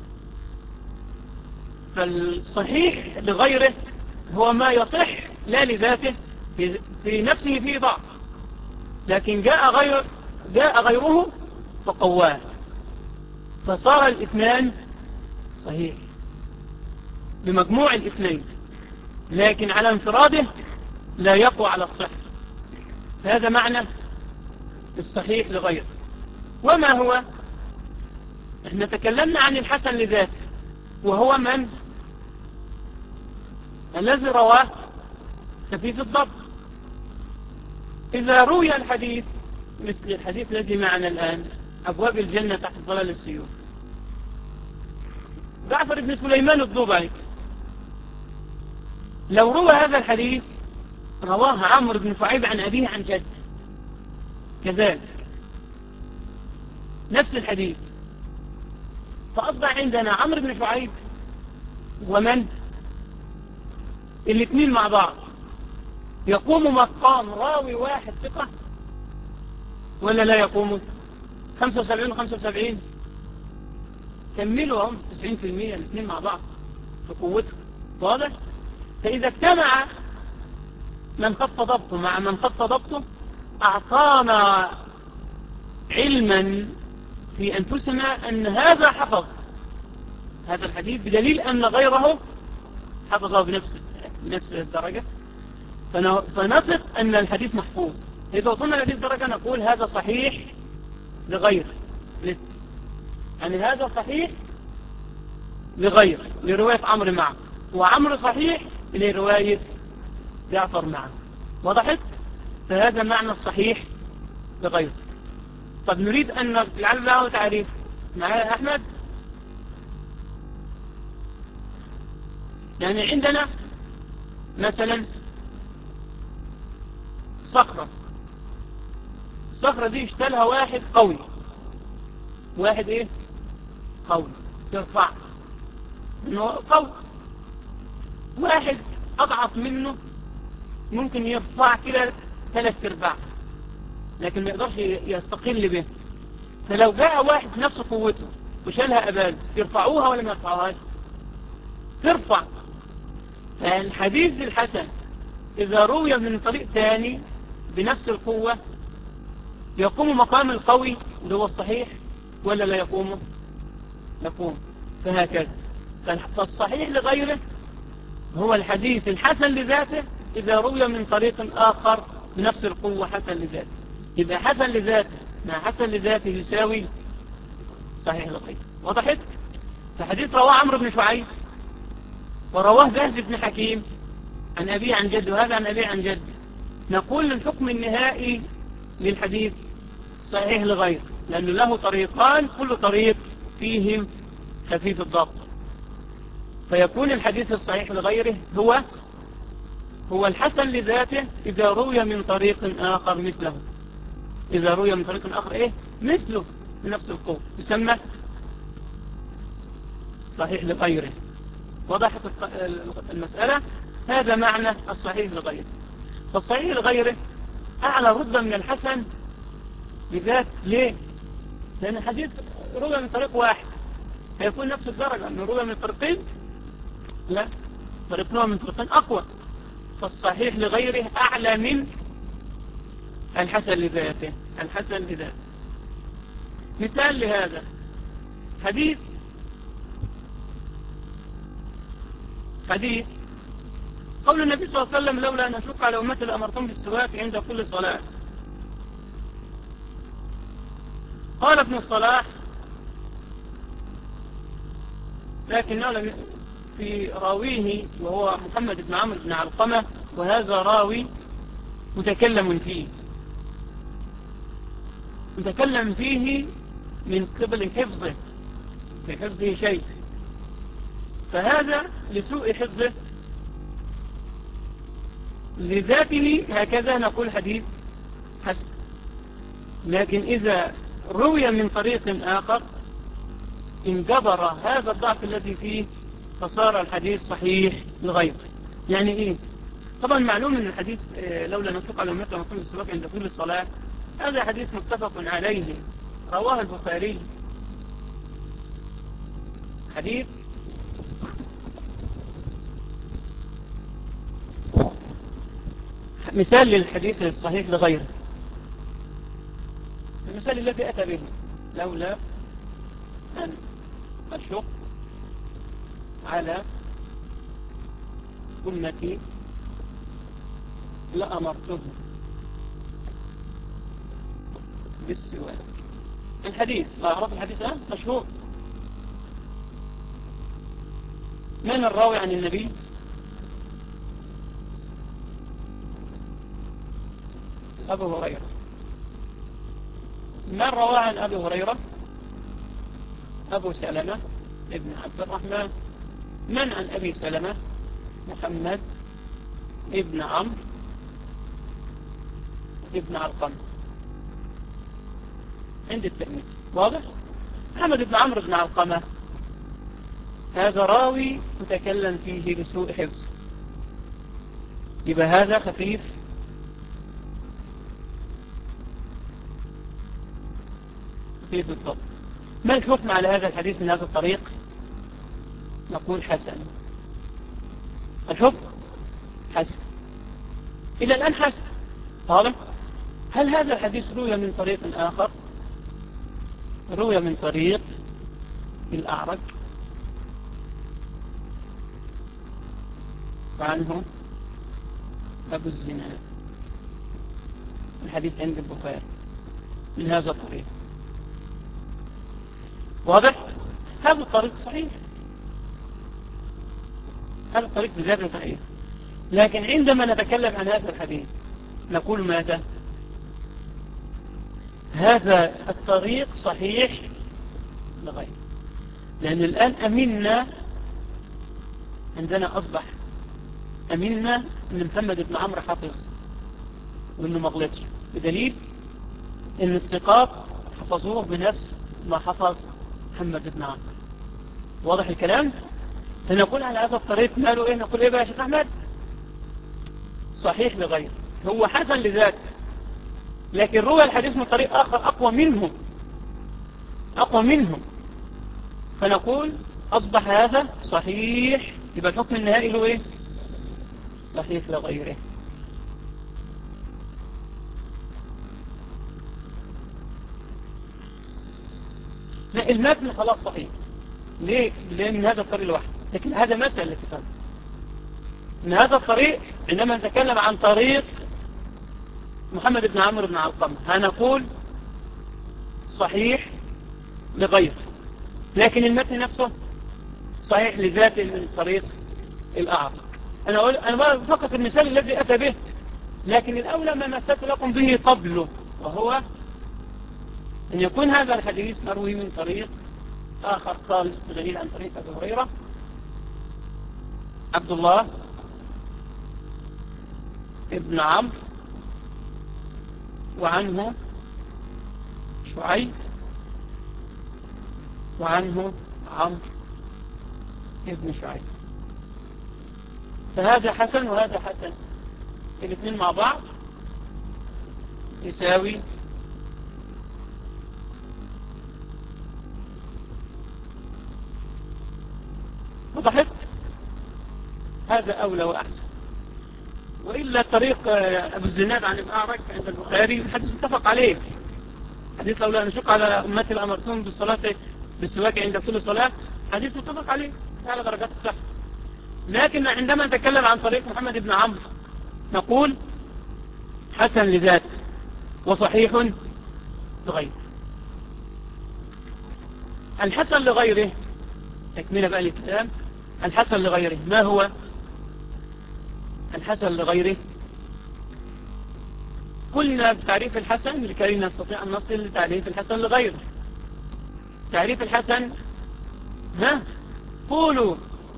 فالصحيح لغيره هو ما يصح لا لذاته، في نفسه فيه ضعف، لكن جاء غير جاء غيره فقواه، فصار الاثنان صحيح بمجموع الاثنين، لكن على انفراده لا يقوى على الصحة. هذا معنى الصحيح لغيره. وما هو؟ احنا تكلمنا عن الحسن لذاته، وهو من الذي رواه خفيف الضبط. إذا روي الحديث مثل الحديث الذي معنا الآن، أبواب الجنة تحت ظلال السيوف، جعفر بن سليمان الضبعي، لو روى هذا الحديث رواه عمرو بن شعيب عن أبيه عن جد كذلك نفس الحديث، فأصبح عندنا عمرو بن شعيب ومن الاثنين مع بعض يقوم مقام راوي واحد ثقة ولا لا يقوم؟ خمسة وسبعين وخمسة وسبعين كملوا هم تسعين في المية الاثنين مع بعض في قوتهم. واضح؟ فإذا اجتمع من خف ضبطه مع من خف ضبطه أعطانا علما في أنفسنا أن هذا حفظ هذا الحديث، بدليل أن غيره حفظه بنفس بنفس الدرجة، فنثق أن الحديث محفوظ. إذا وصلنا لهذه الدرجة نقول هذا صحيح لغير، يعني هذا صحيح لغير لرواية عمرو معه، وعمرو صحيح لرواية جعفر معه. وضحت؟ فهذا معنى الصحيح لغير. طب نريد أن نجعل له تعريف. معايا أحمد؟ يعني عندنا مثلا صخرة، الصخرة دي اشتلها واحد قوي، واحد ايه قوي يرفع انه قوي، واحد اضعف منه ممكن يرفع كده ثلاث ارباع لكن ما يقدرش يستقل به. فلو جاء واحد نفس قوته وشالها أبال يرفعوها ولا ما يرفعوهاش؟ ترفع. فالحديث الحسن إذا روي من طريق ثاني بنفس القوة يقوم مقام القوي اللي هو الصحيح ولا لا يقوم؟ يقوم. فهكذا فالصحيح لغيره هو الحديث الحسن لذاته إذا روي من طريق آخر بنفس القوة حسن لذاته. يبقى حسن لذاته مع حسن لذاته يساوي صحيح لغيره. وضحت؟ فحديث رواه عمرو بن شعيب ورواه بهز بن حكيم عن أبي عن جد، وهذا عن أبي عن جد، نقول الحكم النهائي للحديث صحيح لغيره لأنه له طريقان كل طريق فيهم خفيف الضبط. فيكون الحديث الصحيح لغيره هو هو الحسن لذاته إذا روي من طريق آخر مثله. إذا روي من طريق آخر إيه؟ مثله بنفس القوة يسمى صحيح لغيره. وضحت المسألة. هذا معنى الصحيح لغيره. فالصحيح لغيره أعلى رتبة من الحسن بذات. ليه؟ لأن الحديث روي من طريق واحد هيكون نفس الدرجة. أنه روي من طريقين لا، طريق روي من طريقين أقوى. فالصحيح لغيره أعلى من الحسن لذاته. الحسن لذاته مثال لهذا حديث حديث قول النبي صلى الله عليه وسلم لولا أن أشق على أمتي لأمرتهم بالسواك عند كل صلاة. قال ابن الصلاح لكنه لم في راويه وهو محمد بن عمرو بن علقمة، وهذا راوي متكلم فيه متكلم فيه من قبل حفظه، في حفظه شيء، فهذا لسوء حفظه لذاته هكذا نقول حديث حسن. لكن إذا روي من طريق آخر انجبر هذا الضعف الذي فيه فصار الحديث صحيح لغيره. يعني إيه؟ طبعا معلوم أن الحديث لولا نشق على أمتي لأمرتهم بالسواك عند كل صلاة هذا حديث متفق عليه رواه البخاري. حديث مثال للحديث الصحيح لغيره المثال الذي أتى به لولا أن أشق على أمتي لأمرته بالسواك. الحديث ما أعرف الحديث الآن مشهور. من الراوي عن النبي؟ أبو هريرة. من روى عن أبي هريرة؟ أبو سلمة ابن عبد الرحمن. من عن أبي سلمة؟ محمد ابن عمرو ابن علقمة عند الترمذي. واضح؟ محمد بن عمرو بن علقمة هذا راوي متكلم فيه لسوء حفظ، يبقى هذا خفيف خفيف الضبط. ما الحكم على هذا الحديث من هذا الطريق؟ نقول حسن. الحكم حسن إلى الآن حسن. طالب هل هذا الحديث روي من طريق آخر؟ روي من طريق الأعرج وعنه أبو الزناد. الحديث عند البخاري من هذا الطريق. واضح؟ هذا الطريق صحيح، هذا الطريق بذاته صحيح. لكن عندما نتكلم عن هذا الحديث نقول ماذا؟ هذا الطريق صحيح لغيره. لأن الآن أمنا عندنا أصبح أمنا أن محمد بن عمرو حفظ وإنه ما غلطش، بدليل إن الثقات حفظوه بنفس ما حفظ محمد بن عمرو. واضح الكلام؟ فنقول على هذا الطريق ماله إيه؟ نقول إيه بقى يا شيخ أحمد؟ صحيح لغيره، هو حسن لذاته، لكن روى الحديث من طريق آخر أقوى منهم أقوى منهم فنقول أصبح هذا صحيح، يبقى الحكم النهائي له إيه؟ صحيح لغيره. لا، المتن خلاص صحيح. ليه؟ ليه من هذا الطريق لوحده، لكن هذا مسألة كتاب من هذا الطريق. عندما نتكلم عن طريق محمد بن عمرو بن علقمة هنقول صحيح لغيره، لكن المتن نفسه صحيح لذاته من الطريق الأعظم. أنا أقول أنا فقط المثال الذي أتى به، لكن الأولى ما مثلت لكم به قبله، وهو أن يكون هذا الحديث مروي من طريق آخر خالص بدليل عن طريق أبي هريرة عبد الله ابن عمرو، وعنه شعيب، وعنه عمرو ابن شعيب. فهذا حسن وهذا حسن، الاثنين مع بعض يساوي وضحت. هذا أولى وأحسن. وإلا طريق أبو الزناد عن الأعرج عند البخاري الحديث متفق عليه، حديث لولا أن أشق على أمتي لأمرتهم بالصلاة بالسواك عند كل صلاة، حديث متفق عليه على درجات الصحة. لكن عندما نتكلم عن طريق محمد بن عمرو نقول حسن لذاته وصحيح لغيره. الحسن لغيره تكملة بقى الكلام. الحسن لغيره ما هو؟ الحسن لغيره قلنا بتعريف الحسن لكي نستطيع أن نصل لتعريف الحسن لغيره. تعريف الحسن ها قولوا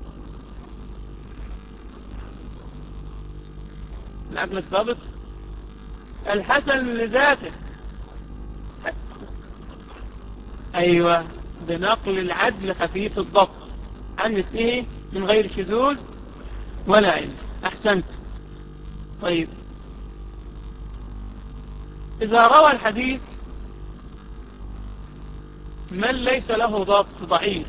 العقل الضابط. الحسن لذاته، أيوة، بنقل العدل خفيف الضبط عن مثله من غير شذوذ ولا علم. أحسنت. طيب، إذا روى الحديث من ليس له ضبط ضعيف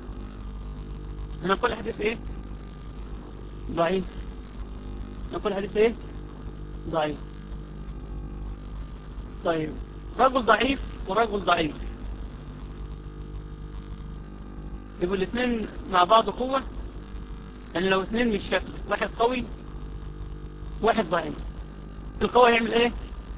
نقول الحديث إيه؟ ضعيف. نقول الحديث إيه؟ ضعيف. طيب، رجل ضعيف ورجل ضعيف يبقوا الاثنين مع بعض قوة. يعني لو اثنين مش شكل، واحد قوي واحد ضعيف، القوي يعمل ايه؟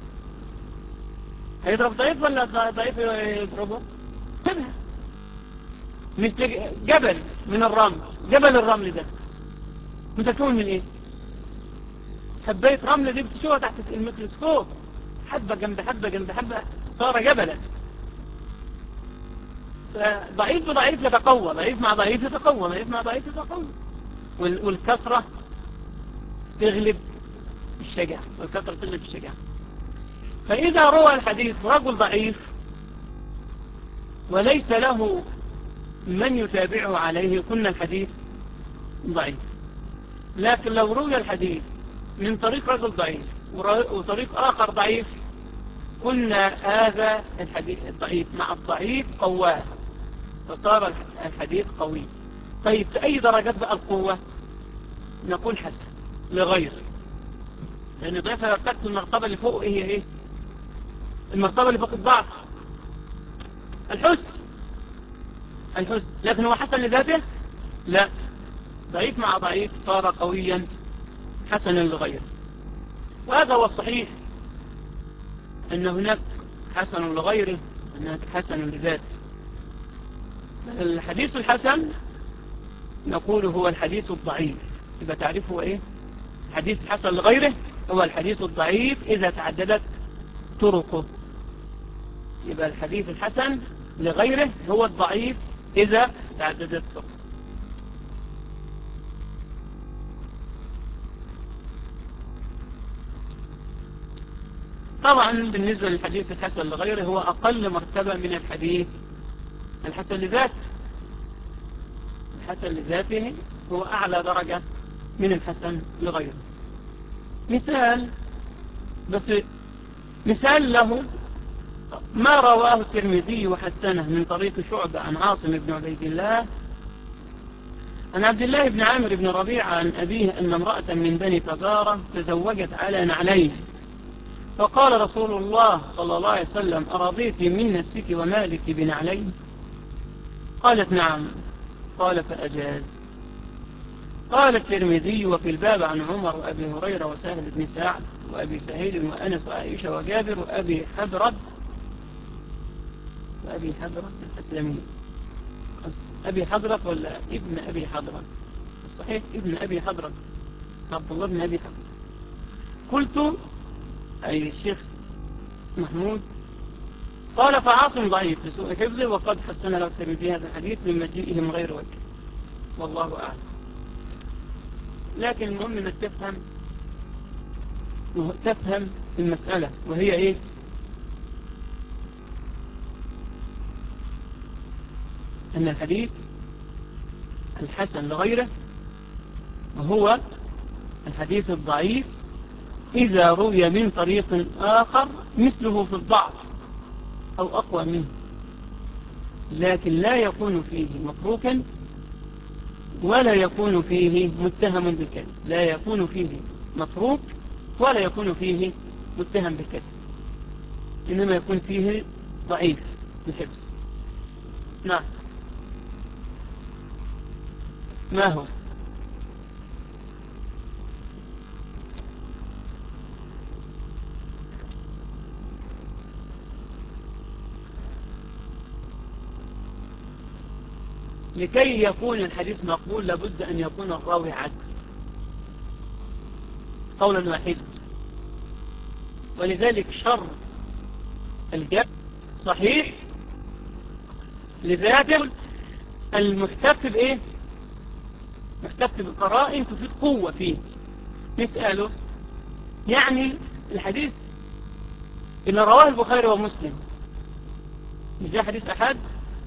هيضرب ضعيف ولا ضعيف يضربه؟ كده مثل جبل من الرمل. جبل الرمل ده متكون من ايه؟ حباية رمل دي بتشوفها تحت الميكروسكوب، حبة جنب حبة جنب حبة صار جبلا. ضعيف بضعيف يتقوى، ضعيف مع ضعيف يتقوى، ضعيف مع ضعيف يتقوى، والكثرة تغلب الشجاعة، والكثرة تغلب الشجاعة. فإذا روى الحديث رجل ضعيف وليس له من يتابعه عليه قلنا الحديث ضعيف. لكن لو روى الحديث من طريق رجل ضعيف وطريق آخر ضعيف قلنا هذا الحديث الضعيف مع الضعيف قواه، فصار الحديث قوي. طيب، في أي درجات بقى القوة؟ نقول حسن لغير، لأن ضعفها يرتكب المرتبة اللي فوق. هي إيه المرتبة اللي فوق الضعف؟ الحسن. الحسن، لكن هو حسن لذاته؟ لا، ضعيف مع ضعيف صار قويا حسنا لغيره. وهذا هو الصحيح، أن هناك حسن لغيره هناك حسن لذاته. الحديث الحسن نقول هو الحديث الضعيف. يبقى تعرفه ايه؟ حديث الحسن لغيره هو الحديث الضعيف إذا تعددت طرقه. يبقى الحديث الحسن لغيره هو الضعيف إذا تعددت طرقه. طبعا بالنسبة للحديث الحسن لغيره هو أقل مرتبة من الحديث الحسن لذاته. الحسن لذاته هو أعلى درجة من الحسن لغيره. مثال بس مثال له ما رواه الترمذي وحسنه من طريق شعبة عن عاصم بن عبيد الله عن عبد الله بن عامر بن ربيعة عن أبيه أن امرأة من بني فزارة تزوجت على نعلين، فقال رسول الله صلى الله عليه وسلم: أرضيت من نفسك ومالك بنعلين؟ قالت: نعم. قال: فأجاز. قال الترمذي: وفي الباب عن عمر وأبي هريرة وسهل بن سعد وأبي سهيل وأنس وعائشة وجابر وأبي حدرد وأبي حدرد الأسلمي. أبي حضرة ولا ابن أبي حضرة؟ الصحيح ابن أبي حضرة، عبد الله بن أبي حضرة. قلت أي الشيخ محمود قال: فعاصم ضعيف لسوء حفظه وقد حسن له الترمذي هذا الحديث من مجيئه من غير وجه، والله أعلم. لكن المهم أنك تفهم تفهم المسألة، وهي إيه؟ أن الحديث الحسن لغيره وهو الحديث الضعيف إذا روي من طريق آخر مثله في الضعف أو أقوى منه، لكن لا يكون فيه متروكا ولا يكون فيه متهم بالكذب. لا يكون فيه متروك ولا يكون فيه متهم بالكذب، إنما يكون فيه ضعيف بالحفظ. نعم. ما هو؟ لكي يكون الحديث مقبول لابد أن يكون الراوي عدل قولا واحدا، ولذلك شر الجد صحيح لذاته المحتف بإيه؟ محتف بقرائن تفيد قوة فيه. نسأله يعني الحديث إن رواه البخاري ومسلم مش ده حديث أحد؟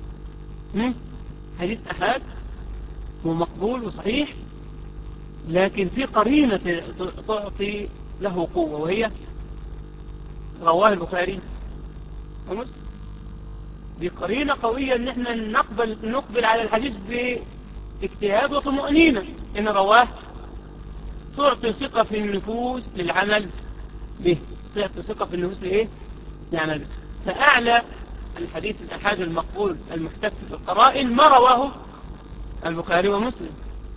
حديث أحد ومقبول وصحيح، لكن في قرينة تعطي له قوة، وهي رواه البخاري ومسلم. دي قرينة قوية ان احنا نقبل, نقبل على الحديث باجتهاد وطمأنينة. ان رواه تعطي ثقة في النفوس للعمل به، تعطي ثقة في النفوس لإيه؟ للعمل به. فأعلى الحديث الأحاد المقبول المحتف في القرائن ما رواه البخاري ومسلم،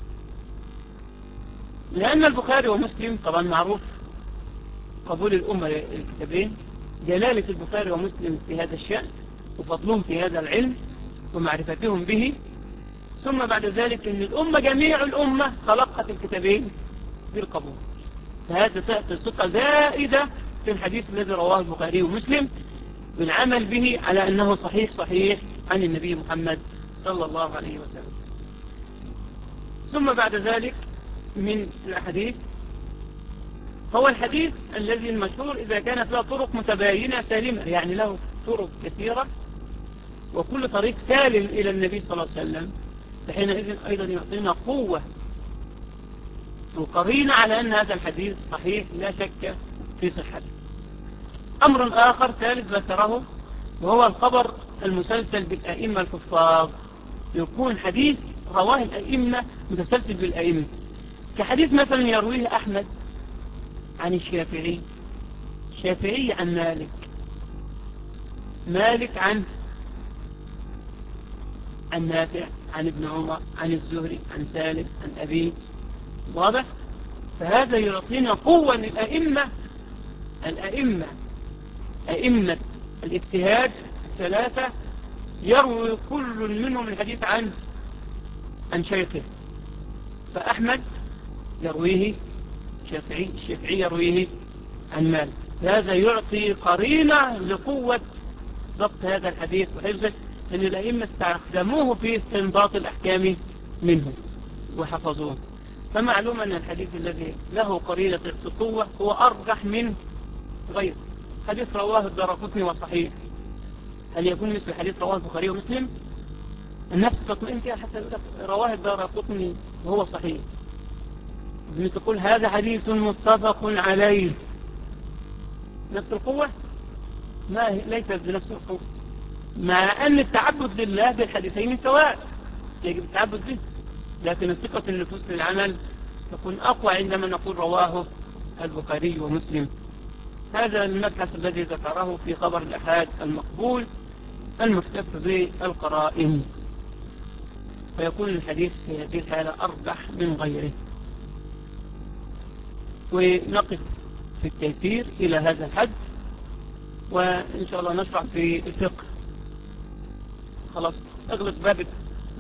لأن البخاري ومسلم طبعا معروف قبول الأمة للكتابين، جلالة البخاري ومسلم في هذا الشأن وفضلهم في هذا العلم ومعرفتهم به. ثم بعد ذلك أن الأمة جميع الأمة تلقت الكتابين بالقبول، فهذا تعطي ثقة زائدة في الحديث الذي رواه البخاري ومسلم بالعمل به على أنه صحيح صحيح عن النبي محمد صلى الله عليه وسلم. ثم بعد ذلك من الحديث هو الحديث الذي المشهور إذا كانت له طرق متباينة سالمة، يعني له طرق كثيرة وكل طريق سالم إلى النبي صلى الله عليه وسلم، فحينئذ أيضا يعطينا قوة وقرينة على أن هذا الحديث صحيح لا شك في صحته. أمر آخر ثالث ذكره وهو الخبر المسلسل بالأئمة الحفاظ، يكون حديث رواه الأئمة متسلسل بالأئمة، كحديث مثلا يرويه أحمد عن الشافعي، الشافعي عن مالك، مالك عن عن نافع عن ابن عمر عن الزهري عن سالم عن أبيه، واضح؟ فهذا يعطينا قوة للأئمة، الأئمة أئمة الاجتهاد الثلاثة يروي كل منهم الحديث عن عن شيخه، فأحمد يرويه الشافعي، الشافعي يرويه عن مالك. هذا يعطي قرينة لقوة ضبط هذا الحديث وحفظه، أن الأئمة استخدموه في استنباط الأحكام منه وحفظوه. فمعلوم أن الحديث الذي له قرينة القوة هو أرجح من غيره، حديث رواه الدارقطني وصحيح، هل يكون مثل حديث رواه البخاري ومسلم؟ النفس تطمئن فيها حتى رواه الدارقطني وهو صحيح، مثل تقول هذا حديث متفق عليه، نفس القوة؟ ما ليست بنفس القوة، مع أن التعبد لله بالحديثين سواء يجب التعبد به، لكن ثقة النفوس للعمل تكون أقوى عندما نقول رواه البخاري ومسلم. هذا المبحث الذي ذكره في خبر الأحاد المقبول المحتف بالقرائن، فيكون الحديث في هذه الحالة أرجح من غيره. ونقف في التيسير إلى هذا الحد، وإن شاء الله نشرع في الفقه. خلاص اغلق باب